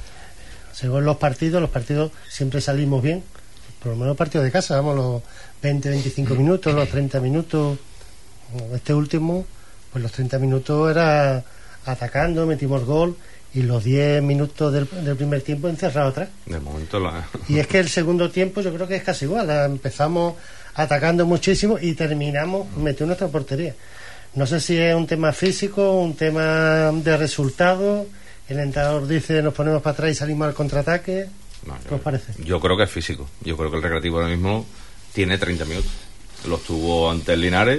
Según los partidos siempre salimos bien. Por lo menos partidos de casa, vamos, los 20-25 minutos, los 30 minutos. Este último, pues los 30 minutos era atacando, metimos gol, y los 10 minutos del primer tiempo encerrado atrás. De momento Y es que el segundo tiempo yo creo que es casi igual. Empezamos atacando muchísimo y terminamos metiendo nuestra portería. No sé si es un tema físico, un tema de resultado. El entrenador dice nos ponemos para atrás y salimos al contraataque. ¿Qué os parece? Yo creo que es físico. Yo creo que el Recreativo ahora mismo tiene 30 minutos. Los tuvo ante el Linares,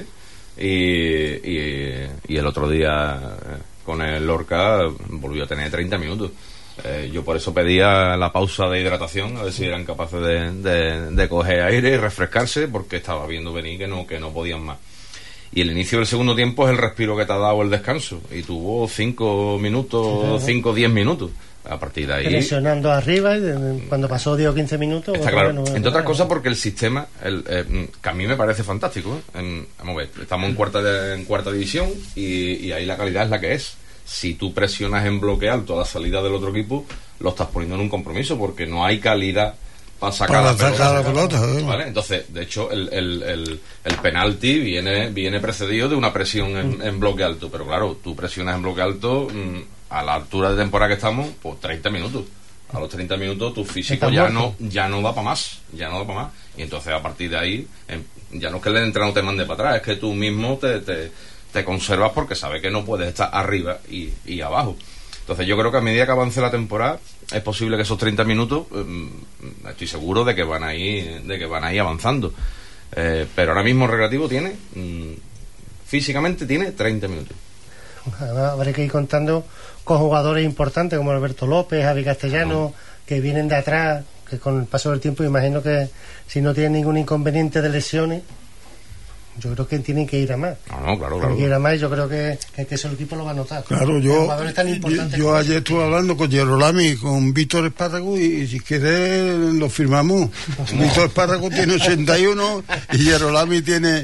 y el otro día con el Lorca volvió a tener 30 minutos. Yo por eso pedía la pausa de hidratación, a ver si eran capaces de coger aire y refrescarse, porque estaba viendo venir que no podían más. Y el inicio del segundo tiempo es el respiro que te ha dado el descanso, y tuvo 5 minutos, 5 o 10 minutos. A partir de ahí, presionando arriba, y cuando pasó 10 o 15 minutos está claro, entre otras cosas porque el sistema que a mí me parece fantástico, vamos a ver, estamos en cuarta división y ahí la calidad es la que es. Si tú presionas en bloque alto a la salida del otro equipo, lo estás poniendo en un compromiso, porque no hay calidad para sacar la pelota. ¿Vale? Entonces, de hecho, el penalti viene precedido de una presión en bloque alto, pero claro, tú presionas en bloque alto a la altura de temporada que estamos, pues 30 minutos. A los 30 minutos tu físico ya no da para más, y entonces a partir de ahí ya no es que el entrenador te mande para atrás, es que tú mismo te conservas, porque sabes que no puedes estar arriba y abajo. Entonces yo creo que a medida que avance la temporada es posible que esos 30 minutos, estoy seguro de que van a ir avanzando, pero ahora mismo el Recreativo tiene físicamente tiene 30 minutos. Además, habrá que ir contando con jugadores importantes como Alberto López, Javi Castellano, que vienen de atrás, que con el paso del tiempo imagino que si no tienen ningún inconveniente de lesiones, yo creo que tienen que ir a más. Claro. Tienen que ir a más, y yo creo que eso el equipo lo va a notar. Claro, yo ayer estuve hablando con Gerolami, con Víctor Espárrago, y si quieres lo firmamos. Víctor Espárrago tiene 81 y Gerolami tiene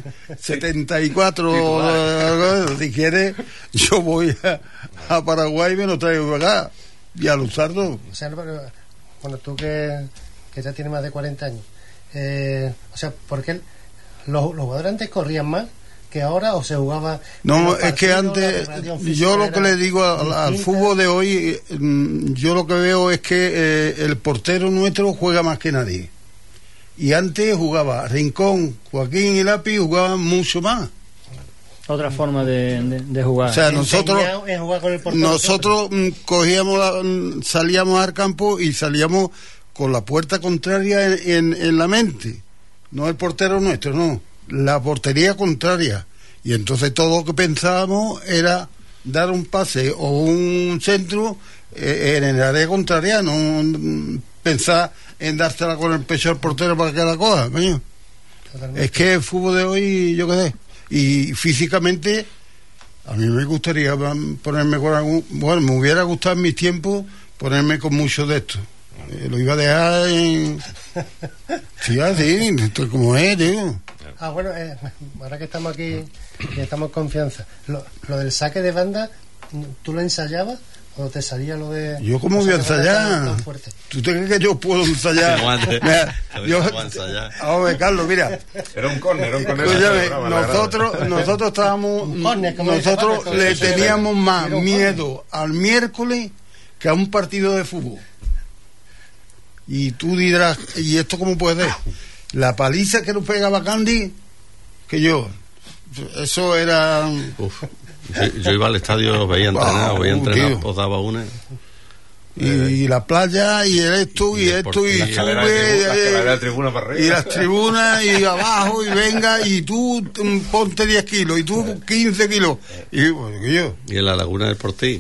74. Si quieres, yo voy a Paraguay y me lo traigo acá, y a Luzardo. O sea, bueno, tú que ya tienes más de 40 años, o sea, ¿por qué los jugadores antes corrían más que ahora, o se jugaba? No, es que antes, yo lo que le digo al fútbol de hoy, yo lo que veo es que el portero nuestro juega más que nadie, y antes jugaba Rincón, Joaquín y Lápiz, jugaban mucho más. Otra forma de jugar. O sea, nosotros salíamos al campo y salíamos con la puerta contraria en la mente. No el portero nuestro, no, la portería contraria. Y entonces todo lo que pensábamos era dar un pase o un centro en el área contraria, no pensar en dársela con el pecho al portero para que la coja, coño. Es que el fútbol de hoy, yo qué sé, y físicamente a mí me gustaría ponerme con me hubiera gustado en mis tiempos ponerme con mucho de esto. Lo iba a dejar en... Sí, así, esto como es, tío. Bueno, ahora que estamos aquí y estamos en confianza, lo del saque de banda, ¿tú lo ensayabas o te salía lo de...? ¿Yo cómo voy a ensayar? ¿Tú te crees que yo puedo ensayar? A ver, Carlos, mira. Era un córner. Nosotros estábamos... Nosotros le teníamos más miedo al miércoles que a un partido de fútbol. Y tú dirás, ¿y esto cómo puede ser? La paliza que nos pegaba Candy, que yo, eso era... Yo iba al estadio, veía entrenar, os daba una... Y la playa, y esto, y la tribuna para arriba. Y las tribunas, y abajo, y venga, y tú ponte 10 kilos, y tú 15 kilos. Y en la laguna del Portí.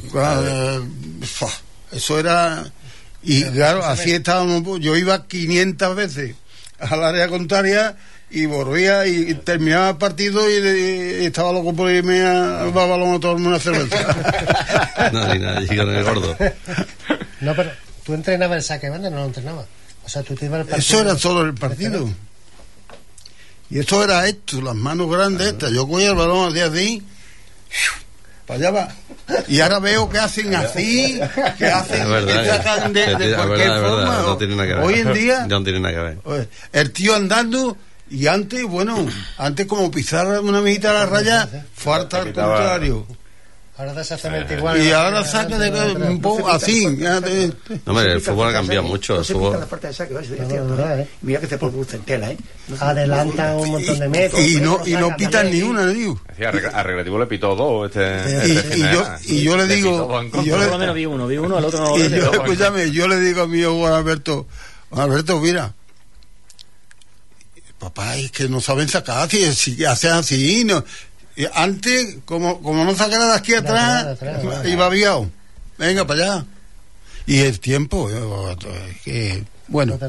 Eso era... Y claro, así estábamos. Yo iba 500 veces al área contraria y volvía y terminaba el partido y estaba loco por irme al balón a tomarme una cerveza. No, ni nada, con el gordo. No, pero tú entrenabas el saque banda, no lo entrenabas. O sea, tú te ibas al partido. Eso era solo el partido. Y esto era esto, las manos grandes estas. Yo cogía el balón, hacía así, para allá va. Y ahora veo que hacen así, que hacen de cualquier forma. No tiene nada que ver. Hoy en día no tiene nada que ver. El tío andando, y antes como pisar una amiguita a la raya, falta al contrario. Ahora da exactamente igual. Y ahora saca un poco así. No, hombre, el fútbol ha cambiado mucho. No se pita la parte de saque, mira que se produce en tela, adelanta un montón de metros. Y no pitan ni una, le digo. A Recreativo le pitó dos y yo le digo... Yo por lo menos vi uno, al otro no lo vi. Escúchame, yo le digo a mi hijo Alberto, mira, papá, es que no saben sacar, si hacen así, no... Y antes, como no sacara de aquí atrás, iba aviado. Venga para allá. Y el tiempo, que bueno,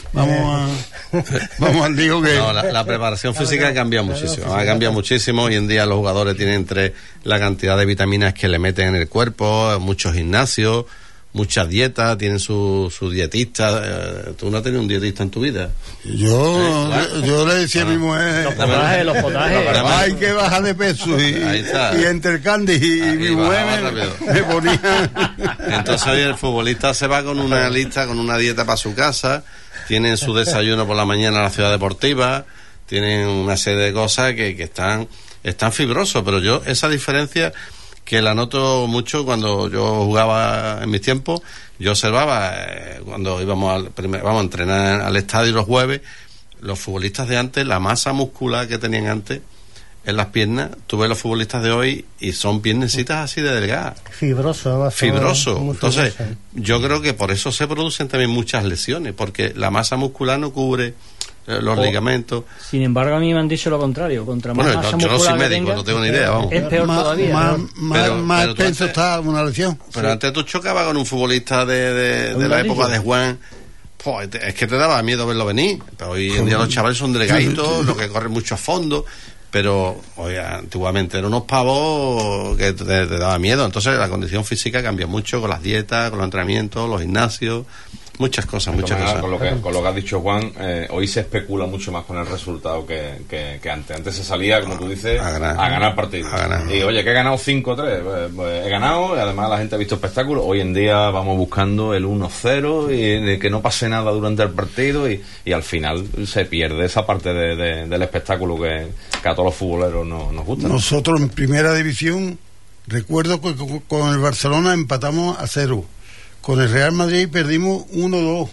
vamos al lío que... No, la preparación física cambia muchísimo. Ha cambiado muchísimo. Hoy en día los jugadores tienen entre la cantidad de vitaminas que le meten en el cuerpo, muchos gimnasios, muchas dietas, tienen su dietista. ¿Tú no has tenido un dietista en tu vida? Yo le decía a mi mujer... Los potajes. Hay que bajar de peso. Y entre el Candy y mi mujer me ponía... Entonces hoy el futbolista se va con una lista, con una dieta para su casa, tienen su desayuno por la mañana en la ciudad deportiva, tienen una serie de cosas que están fibrosos, pero yo esa diferencia... que la noto mucho cuando yo jugaba en mis tiempos. Yo observaba cuando íbamos a entrenar al estadio los jueves, los futbolistas de antes, la masa muscular que tenían antes en las piernas, tú ves los futbolistas de hoy y son piernecitas así de delgadas. Fibroso. Entonces, yo creo que por eso se producen también muchas lesiones, porque la masa muscular no cubre los ligamentos. Sin embargo, a mí me han dicho lo contrario. Contra más masa muscular, yo no soy médico, no tengo ni idea, vamos. Es peor todavía. Más expenso está una lesión. Pero antes tú chocabas con un futbolista de la época de Juan, pues, es que te daba miedo verlo venir. Pero hoy en día los chavales son delgaditos, los que corren mucho a fondo. Pero oye, antiguamente eran unos pavos que te daba miedo. Entonces la condición física cambia mucho con las dietas, con los entrenamientos, los gimnasios. Muchas cosas. Con lo que has dicho, Juan, hoy se especula mucho más con el resultado que antes. Antes se salía, como tú dices, a ganar partidos. Y oye, que he ganado 5-3. Pues he ganado, y además la gente ha visto espectáculos. Hoy en día vamos buscando el 1-0 y que no pase nada durante el partido y al final se pierde esa parte del espectáculo que a todos los futboleros nos gusta. Nosotros en primera división, recuerdo que con el Barcelona empatamos a 0. Con el Real Madrid perdimos 1-2.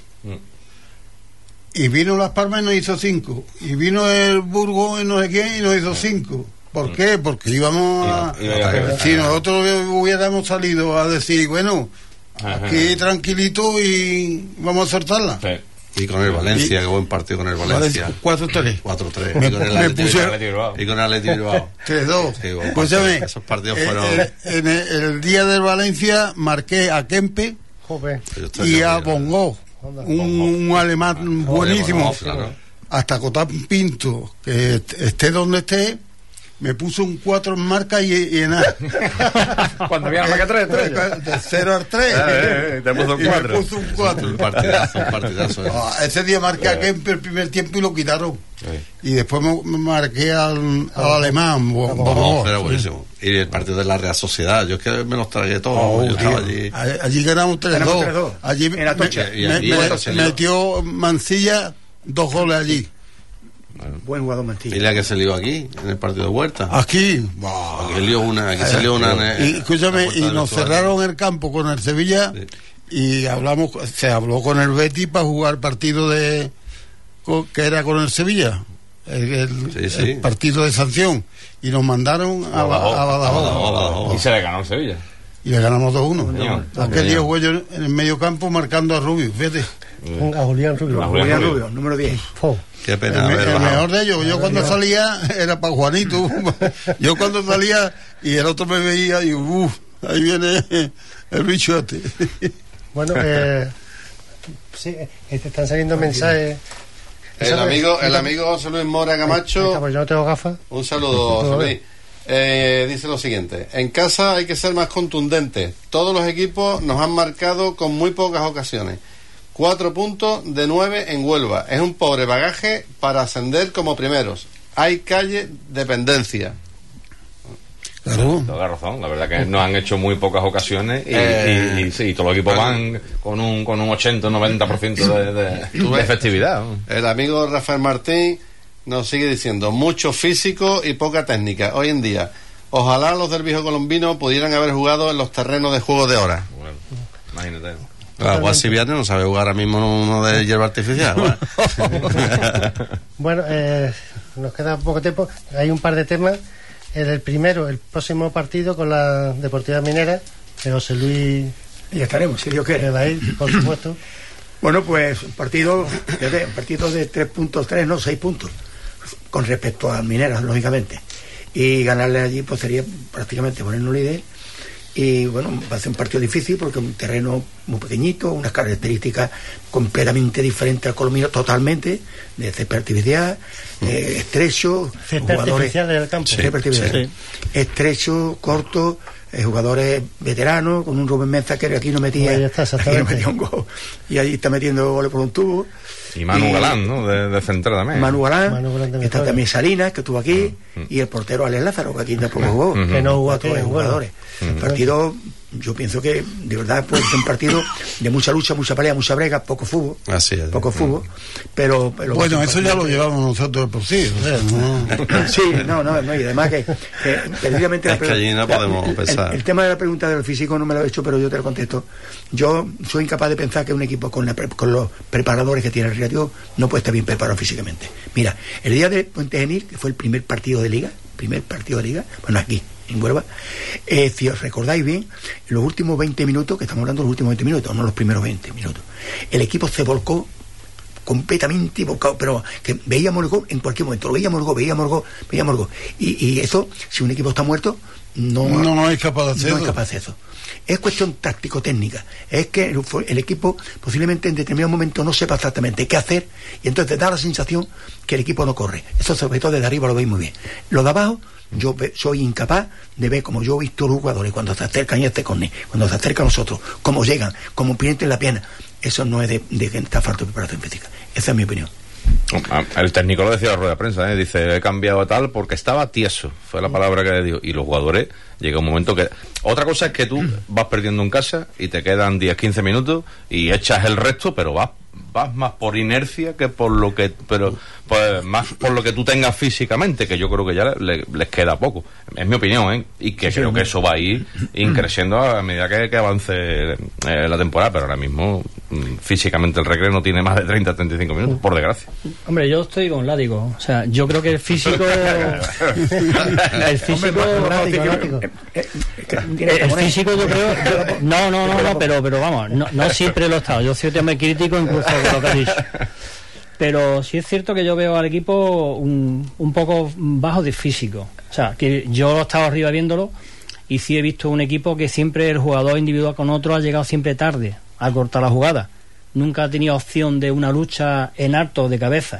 Y vino Las Palmas y nos hizo 5. Y vino el Burgos y no sé quién y nos hizo 5. ¿Por qué? Porque íbamos a... Si nosotros hubiéramos salido a decir, bueno, aquí tranquilito y vamos a soltarla. Sí. Y con el Valencia, qué buen partido con el Valencia. 4-3. 4-3. Y con el Atleti Bilbao. 3-2. Sí, escúchame, esos partidos fueron... En el día del Valencia marqué a Kempe y a Bongo, un alemán buenísimo. Claro. Hasta Cotán Pinto, que esté donde esté, me puso un 4 en marca y en nada. Cuando había marca 3. De 0 al 3. Te puso un 4. Me puso un 4. Un partidazo. Ese día marqué a Kempe el primer tiempo y lo quitaron. Y después me marqué al alemán. Era buenísimo. Y el partido de la Real Sociedad, yo es que me los tragué todos. Yo estaba allí. Allí ganamos 3-2. Allí metió Mancilla 2 goles allí. Buen jugador Mancilla. Y la que se lió aquí, en el partido de Huerta. Aquí salió una. Y escúchame, y nos cerraron el campo con el Sevilla. Sí. Y se habló con el Betis para jugar partido que era con el Sevilla. El partido de sanción. Y nos mandaron a Badajoz. Y se le ganó el Sevilla. Y le ganamos 2-1. Aquel día jugué yo en el medio campo marcando a Rubio, fíjate. A Julián Rubio. Número 10. Qué pena. El mejor de ellos. Yo cuando salía era para Juanito. Yo cuando salía y el otro me veía y ahí viene el bicho este. Bueno, sí, están saliendo mensajes. El amigo José Luis Mora Camacho. Pues yo no tengo gafas. Un saludo, José Luis. Dice lo siguiente: en casa hay que ser más contundentes. Todos los equipos nos han marcado con muy pocas ocasiones. 4 puntos de 9 en Huelva. Es un pobre bagaje para ascender como primeros. Hay calle dependencia. Claro. Toda razón. La verdad que nos han hecho muy pocas ocasiones y sí, todos los equipos van con un 80-90% de efectividad. El amigo Rafael Martín nos sigue diciendo: mucho físico y poca técnica. Hoy en día, ojalá los del viejo colombino pudieran haber jugado en los terrenos de juego de hora. Bueno, imagínate. Guasiviane no sabe jugar ahora mismo uno de hierba artificial. Bueno, nos queda poco tiempo. Hay un par de temas. El primero, el próximo partido con la Deportiva Minera, de José Luis. Y estaremos, si Dios quiere. Va a ir, por supuesto. Bueno, pues un partido de 3 puntos, 6 puntos, con respecto a Mineras, lógicamente. y ganarle allí pues sería prácticamente ponernos líder. Y bueno, va a ser un partido difícil porque es un terreno muy pequeñito, unas características completamente diferentes al Colomino, totalmente, de césped artificial, estrecho, jugadores del campo. Estrecho, corto, jugadores veteranos, con un Rubén Meza que aquí no metía, un gol, y ahí está metiendo goles por un tubo. Y Manu Galán, ¿no? De central también. Manu Galán está también Salinas, que estuvo aquí, y el portero Alex Lázaro, que aquí tampoco jugó. Que no jugó aquí, jugadores. El partido, yo pienso que de verdad puede ser un partido de mucha lucha, mucha pelea, mucha brega, poco fútbol. Así es. Poco fútbol. Pero bueno, eso ya lo llevamos nosotros por sí. Sí, no, y además que precisamente es que allí no podemos pensar. El tema de la pregunta del físico no me lo he hecho, pero yo te lo contesto. Yo soy incapaz de pensar que un equipo con los preparadores que tiene el Recreativo no puede estar bien preparado físicamente. Mira, el día de Puente Genil, que fue el primer partido de liga, bueno, aquí en Huelva, si os recordáis bien, en los últimos 20 minutos, que estamos hablando de los últimos 20 minutos, no los primeros 20 minutos, el equipo se volcó completamente volcado, pero que veíamos el gol en cualquier momento, veíamos el gol, y eso, si un equipo está muerto, no es capaz de hacer eso. Es cuestión táctico-técnica. Es que el equipo posiblemente en determinado momento no sepa exactamente qué hacer, y entonces da la sensación que el equipo no corre. Eso sobre todo desde arriba lo veis muy bien. Lo de abajo, yo soy incapaz de ver, como yo he visto los jugadores cuando se acercan y cuando se acercan a nosotros, cómo llegan, cómo pienten la pierna. Eso no es de que está falta de preparación física. Esa es mi opinión. El técnico lo decía en la rueda de prensa, dice, he cambiado tal porque estaba tieso, fue la palabra que le dio, y los jugadores, llega un momento que... Otra cosa es que tú vas perdiendo en casa y te quedan 10-15 minutos y echas el resto, pero vas más por inercia que por lo que... pero pues, más por lo que tú tengas físicamente, que yo creo que ya les queda poco, es mi opinión, y que creo que eso va a ir creciendo a medida que avance la temporada, pero ahora mismo físicamente el Recreo no tiene más de 30-35 minutos, por desgracia. Hombre, yo estoy con Látigo, o sea, yo creo que el físico yo creo, no, pero vamos, no siempre lo he estado, yo soy tema crítico incluso con lo que has dicho, pero sí es cierto que yo veo al equipo un poco bajo de físico, o sea, que yo he estado arriba viéndolo y sí he visto un equipo que siempre el jugador individual con otro ha llegado siempre tarde a cortar la jugada, nunca ha tenido opción de una lucha en alto de cabeza,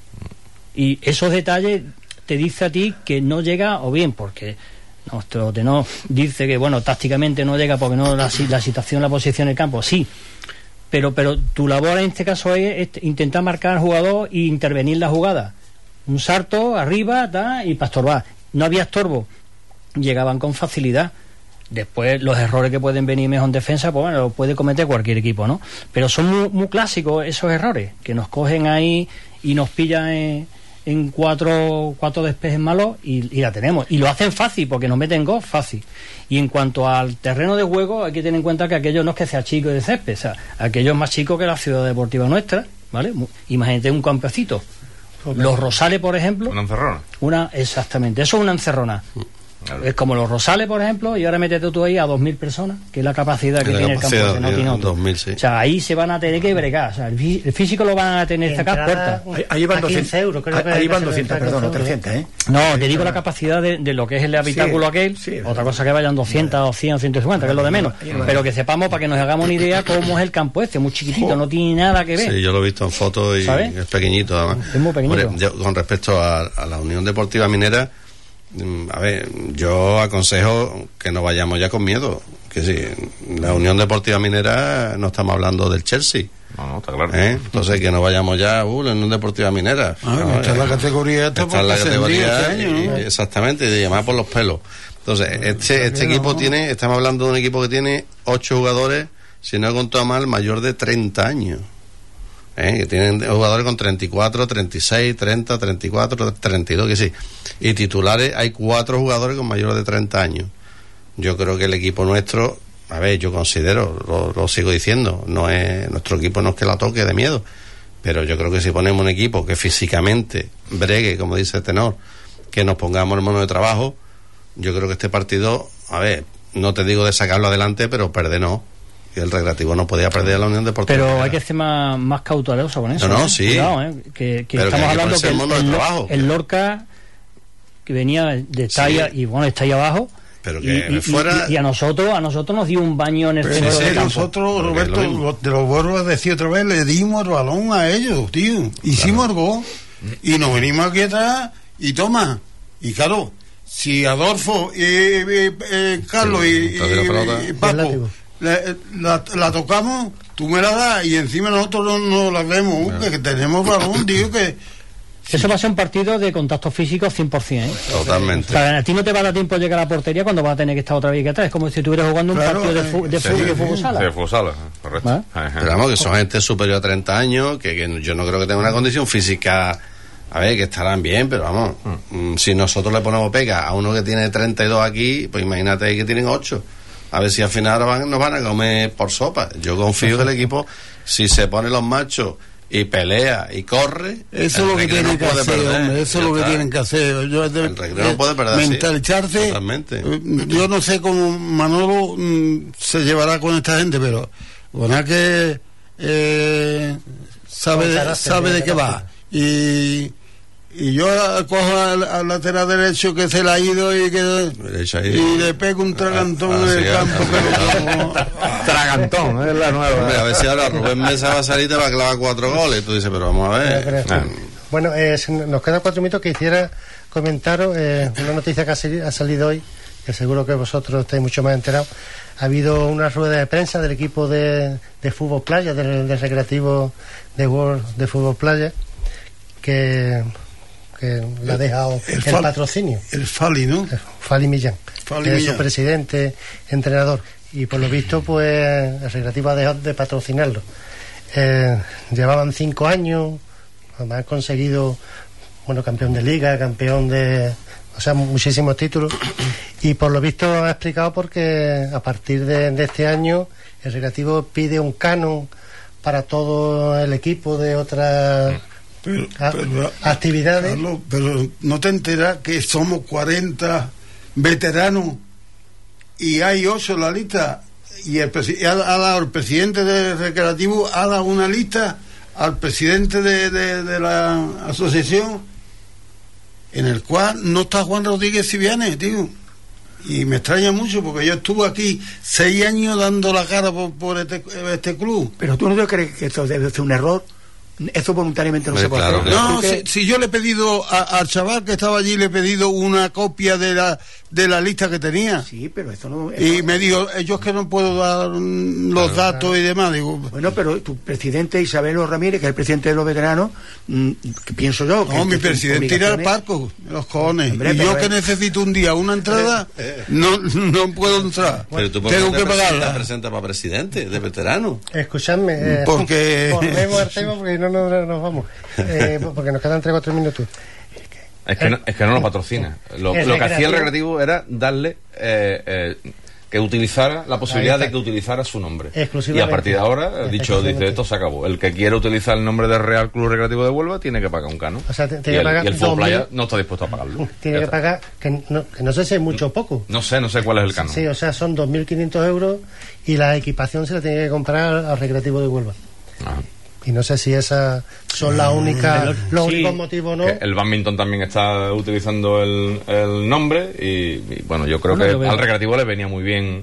y esos detalles te dice a ti que no llega, o bien porque nuestro tenor dice que bueno, tácticamente no llega porque no la situación, la posición en el campo, sí, pero tu labor en este caso es intentar marcar al jugador e intervenir la jugada, un salto arriba y para estorbar. No había estorbo, llegaban con facilidad. Después los errores que pueden venir mejor en defensa, pues bueno, lo puede cometer cualquier equipo, ¿no? Pero son muy clásicos esos errores, que nos cogen ahí y nos pillan en cuatro despejes malos y la tenemos. Y lo hacen fácil, porque nos meten gol fácil. Y en cuanto al terreno de juego, hay que tener en cuenta que aquello no es que sea chico de césped, o sea, aquello es más chico que la ciudad deportiva nuestra, ¿vale? Imagínate un campecito. Los Rosales, por ejemplo... Una encerrona. Exactamente, eso es una encerrona. Claro. Es como los Rosales, por ejemplo, y ahora métete tú ahí a 2.000 personas, que es la capacidad que tiene el campo, que no tiene otro. 2000, sí. O sea, ahí se van a tener que bregar, o sea, el físico lo van a tener sacar puertas. Ahí van 200 euros, creo que ahí van 200, perdón, 300, No, te digo la capacidad de lo que es el habitáculo aquel, otra cosa que vayan 200 o 100 o 150, que es lo de menos, pero que sepamos para que nos hagamos una idea cómo es el campo muy chiquitito, no tiene nada que ver. Sí, yo lo he visto en fotos y ¿sabes? Es pequeñito además. Es muy pequeñito. Hombre, con respecto a la Unión Deportiva Minera, a ver, yo aconsejo que no vayamos ya con miedo, que si la Unión Deportiva Minera no estamos hablando del Chelsea, no, está claro. Entonces que no vayamos ya la Unión Deportiva Minera, esta es la categoría, esta es la categoría ¿no? Exactamente, y de llamar por los pelos. Entonces este equipo tiene, estamos hablando de un equipo que tiene 8 jugadores, si no he contado mal, mayor de 30 años. Que tienen jugadores con 34, 36, 30, 34, 32, que sí. Y titulares hay 4 jugadores con mayores de 30 años. Yo creo que el equipo nuestro, a ver, yo considero, lo sigo diciendo, nuestro equipo no es que la toque de miedo, pero yo creo que si ponemos un equipo que físicamente bregue, como dice el tenor, que nos pongamos el mono de trabajo, yo creo que este partido, a ver, no te digo de sacarlo adelante, pero perder no. El Recreativo no podía perder a la Unión Deportiva. Pero hay que ser más cauteloso con eso. No, sí. Cuidado, que estamos hablando que el Lorca que venía de estar ahí, y bueno, está ahí abajo. Pero que fuera... y a nosotros nos dio un baño en el centro del campo. Nosotros, Roberto, te lo vuelvo a decir otra vez, le dimos el balón a ellos, tío. Hicimos el gol y nos venimos aquí atrás y toma. Y claro, si Adolfo, Carlos y Paco la tocamos, tú me la das y encima nosotros no la vemos, que tenemos balón, tío, que... Eso va a ser un partido de contacto físico 100%, ¿eh? Totalmente. Para a ti no te va a dar tiempo de llegar a la portería cuando vas a tener que estar otra vez aquí atrás. Es como si estuvieras jugando un partido de fútbol sala. De fútbol sala, correcto. Pero vamos, que son gente superior a 30 años, que yo no creo que tenga una condición física, a ver, que estarán bien, pero vamos, si nosotros le ponemos pega a uno que tiene 32 aquí, pues imagínate que tienen 8. A ver si al final nos van a comer por sopa. Yo confío que el equipo, si se pone los machos y pelea y corre, eso es lo que tienen que hacer, hombre, eso es lo que tienen que hacer. El recreo no puede perder, mentalizarse. Totalmente. Yo no sé cómo Manolo se llevará con esta gente, pero bueno, que sabe de qué va. Y yo cojo al lateral derecho que se le ha ido y le pego un tragantón en el campo. Tragantón, es la nueva. Hombre, a ver si ahora Rubén Mesa va a salir y te va a clavar 4 goles. Tú dices, pero vamos a ver. Bueno, nos quedan 4 minutos que quisiera comentaros una noticia que ha salido hoy, que seguro que vosotros estáis mucho más enterados. Ha habido una rueda de prensa del equipo de fútbol playa, del recreativo de World de fútbol playa, que le ha dejado el patrocinio. El Fali, ¿no? Fali Millán, que es su presidente, entrenador. Y por lo visto, pues el recreativo ha dejado de patrocinarlo. Llevaban 5 años, además han conseguido, bueno, campeón de liga, campeón de... O sea, muchísimos títulos. Y por lo visto ha explicado porque a partir de este año el recreativo pide un canon para todo el equipo de otras... actividades. Carlos, pero no te enteras que somos 40 veteranos y hay 8 en la lista, y el presidente del recreativo ha dado una lista al presidente de la asociación en el cual no está Juan Rodríguez Civianes, tío, y me extraña mucho porque yo estuve aquí 6 años dando la cara por este club. Pero tú no te crees que esto debe ser un error. Esto voluntariamente no se puede hacer. No, si yo le he pedido al chaval que estaba allí, le he pedido una copia de la lista que tenía. Sí, pero esto no... Y me dijo, yo es que no puedo dar los datos y demás. Digo, bueno, pero tu presidente Isabelo Ramírez, que es el presidente de los veteranos, que pienso yo... No, mi presidente irá al parco, los cojones. Hombre, y yo que necesito un día una entrada, no puedo entrar. Pero tú tengo que pagarla. ¿Te presenta para presidente de veterano? Escuchadme, porque... volvemos al tema porque no nos vamos, porque nos quedan 3 o 4 minutos. Es que no lo patrocina. Lo que hacía el recreativo era darle que utilizara la posibilidad de que utilizara su nombre. Y a partir de ahora, dice, esto se acabó. El que quiera utilizar el nombre del Real Club Recreativo de Huelva tiene que pagar un canon. O sea, y el fútbol playa no está dispuesto a pagarlo. Tiene que pagar, que no sé si es mucho o poco. No sé cuál es el canon. Sí, o sea, son 2.500 euros y la equipación se la tiene que comprar al Recreativo de Huelva. Ajá. Y no sé si esas son las únicas, los únicos motivos, ¿no? El badminton también está utilizando el nombre y bueno, yo creo que al recreativo le venía muy bien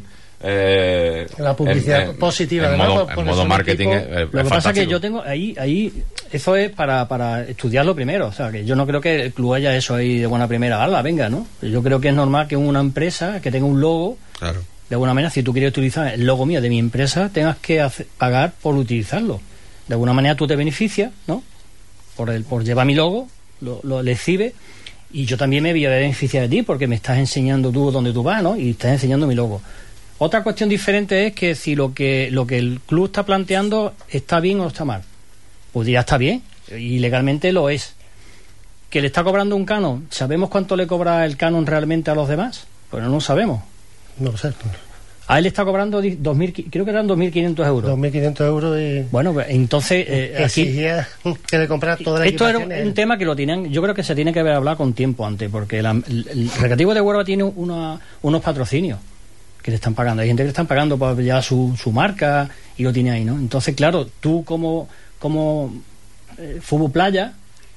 la publicidad positiva. En modo marketing. Lo que pasa es que yo tengo ahí eso es para estudiarlo primero. O sea, que yo no creo que el club haya eso ahí de buena primera. Ala, venga, ¿no? Yo creo que es normal que una empresa que tenga un logo, claro, de alguna manera, si tú quieres utilizar el logo mío de mi empresa, tengas que pagar por utilizarlo. De alguna manera tú te beneficias, ¿no? Por llevar mi logo, lo exhibe, y yo también me voy a beneficiar de ti porque me estás enseñando tú dónde tú vas, ¿no? Y estás enseñando mi logo. Otra cuestión diferente es que si lo que el club está planteando está bien o está mal. Pues ya está bien, y legalmente lo es. ¿Que le está cobrando un canon? ¿Sabemos cuánto le cobra el canon realmente a los demás? Pues no lo sabemos. No lo sé. A él está cobrando 2.000, creo que eran 2.500 euros. 2.500 euros y... Bueno, entonces... exigía que le comprara toda la esto era un tema que lo tenían... Yo creo que se tiene que haber hablado con tiempo antes, porque el Recreativo de Huelva tiene unos patrocinios que le están pagando. Hay gente que le están pagando para llevar su marca y lo tiene ahí, ¿no? Entonces, claro, tú como fútbol playa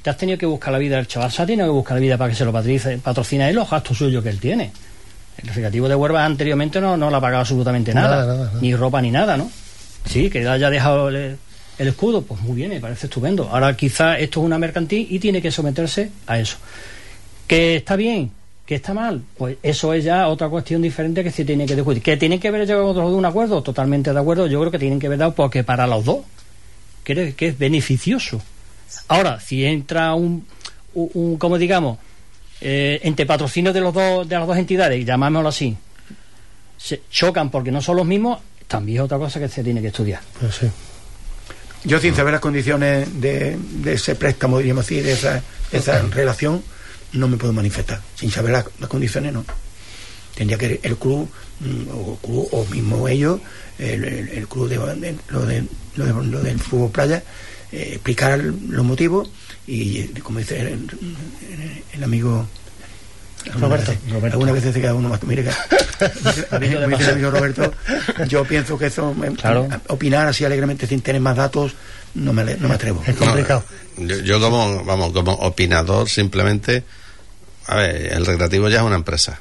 te has tenido que buscar la vida, el chaval se ha tenido que buscar la vida para que se lo patrocine él los gastos suyos que él tiene. El recreativo de Huelva anteriormente no le ha pagado absolutamente nada. Ni ropa ni nada, ¿no? Sí, que haya dejado el escudo, pues muy bien, me parece estupendo. Ahora quizá esto es una mercantil y tiene que someterse a eso. ¿Que está bien? ¿Que está mal? Pues eso es ya otra cuestión diferente que se tiene que discutir. ¿Que tienen que haber llegado los dos de un acuerdo? Totalmente de acuerdo. Yo creo que tienen que haber dado porque para los dos que es beneficioso. Ahora, si entra un como digamos, entre patrocinios de las dos entidades, llamámoslo así, se chocan porque no son los mismos, también es otra cosa que se tiene que estudiar. Pues sí. Yo, sin saber las condiciones de ese préstamo, diríamos así, de esa relación, no me puedo manifestar. Sin saber las condiciones, no. Tendría que el club o mismo ellos, el club lo del fútbol playa, explicar los motivos y, como dice el amigo Roberto. Algunas veces se queda uno más. Mire, el amigo Roberto, yo pienso que eso, claro, opinar así alegremente sin tener más datos, no me atrevo. Es complicado. Yo como opinador, simplemente, a ver, el recreativo ya es una empresa.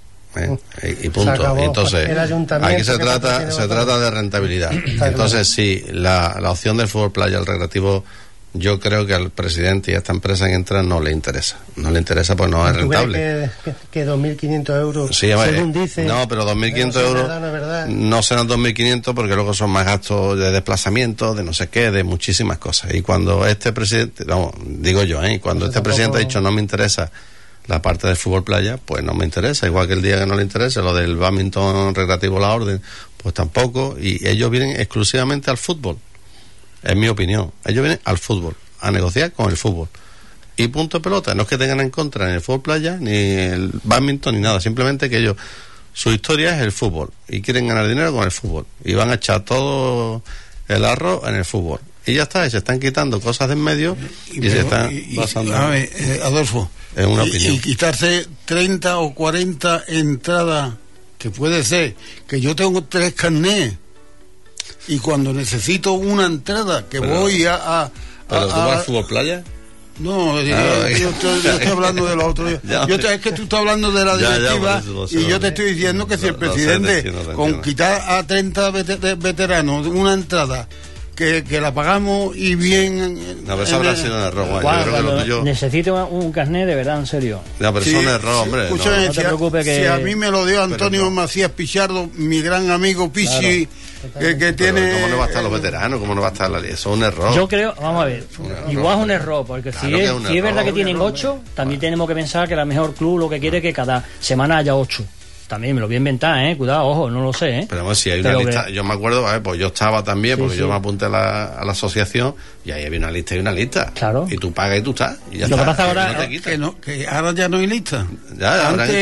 Y punto. Entonces, aquí se trata de rentabilidad. Entonces, sí, la opción del fútbol playa, el recreativo, yo creo que al presidente y a esta empresa que entra no le interesa, pues no es rentable. Que 2.500 euros, sí, según dice. No, pero 2.500 euros no serán 2.500 porque luego son más gastos de desplazamiento, de no sé qué, de muchísimas cosas. Y cuando este presidente, digo yo, cuando este presidente ha dicho no me interesa la parte del fútbol playa, pues no me interesa. Igual que el día que no le interesa lo del badminton recreativo La Orden, pues tampoco. Y ellos vienen exclusivamente al fútbol. Es mi opinión. Ellos vienen al fútbol, a negociar con el fútbol. Y punto de pelota. No es que tengan en contra ni el fútbol playa, ni el badminton, ni nada. Simplemente que ellos, su historia es el fútbol. Y quieren ganar dinero con el fútbol. Y van a echar todo el arroz en el fútbol. Y ya está, y se están quitando cosas de en medio y se están pasando. Adolfo, es una opinión. Y quitarse 30 o 40 entradas, que puede ser que yo tengo 3 carnés y cuando necesito una entrada que voy a ¿Pero tú vas al fútbol playa? No, yo estoy hablando de lo otro. Es que tú estás hablando de la directiva y yo te estoy diciendo que si el presidente con quitar a 30 veteranos una entrada que la pagamos y bien. No, pero eso habrá sido un error, Juan. Yo creo que lo tuyo... Necesito un carnet de verdad, en serio. No, pero es un error, hombre. Escúchame, no te preocupes que... Si a mí me lo dio Antonio Macías Pichardo, mi gran amigo Pichi, claro, que tiene... ¿Cómo no va a estar los veteranos? ¿Cómo no va a estar la ley? Eso es un error. Yo creo, vamos a ver, igual es un error, porque claro, si es verdad que tienen 8, también tenemos que pensar que el mejor club lo que quiere es que cada semana haya 8. También me lo voy a inventar, cuidado, ojo, no lo sé, Pero vamos, si hay una lista, yo me acuerdo, pues yo estaba también, porque yo me apunté a la asociación y ahí había una lista y una lista. Claro. Y tú pagas y tú estás. Y ya lo está. que pasa ahora no te quitas. Que ahora ya no hay lista. Ya, antes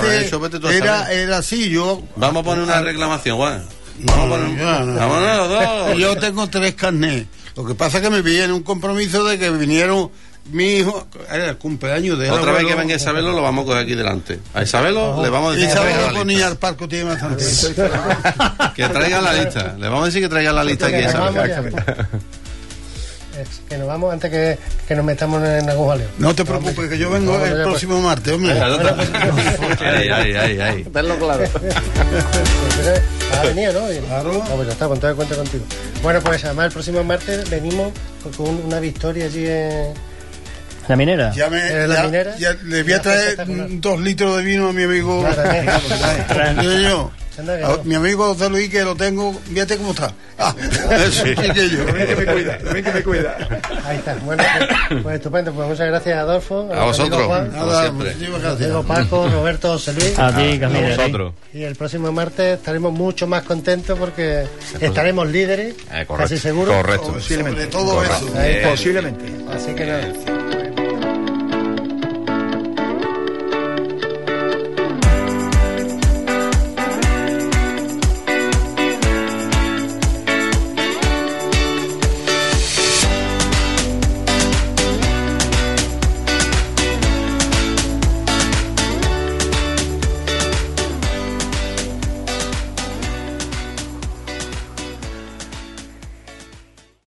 era así, yo... Vamos a poner una reclamación, Juan. Vámonos los dos. Yo tengo 3 carnés. Lo que pasa es que me vi en un compromiso de que vinieron mi hijo, era el cumpleaños de otra vez que venga Isabelo lo vamos a coger aquí delante. A Isabelo le vamos a decir Isabelo ponía al parco tiene más antes. Que traigan la lista. Le vamos a decir que traigan la lista aquí a Isabelo. Que nos vamos antes que nos metamos en algún jaleo. No te preocupes, que yo vengo el próximo martes, hombre. Ay. Tenlo claro. Ha venido, ¿no? Claro. No, pues ya está, con todo cuenta contigo. Bueno, pues además el próximo martes venimos con una victoria allí en... ¿La minera? Ya le voy a traer 2 litros de vino a mi amigo. Mi amigo José Luis, que lo tengo, fíjate cómo está. Eso sí que yo. Ven que me cuida. Ahí está. Bueno, pues estupendo. Pues muchas gracias, Adolfo. A vosotros. Juan, Muchísimas gracias. Paco, Roberto, José Luis. A ti, Camila. A vosotros. Y el próximo martes estaremos mucho más contentos porque estaremos líderes, casi seguro. Correcto. Sobre todo eso. Posiblemente. Así que nada.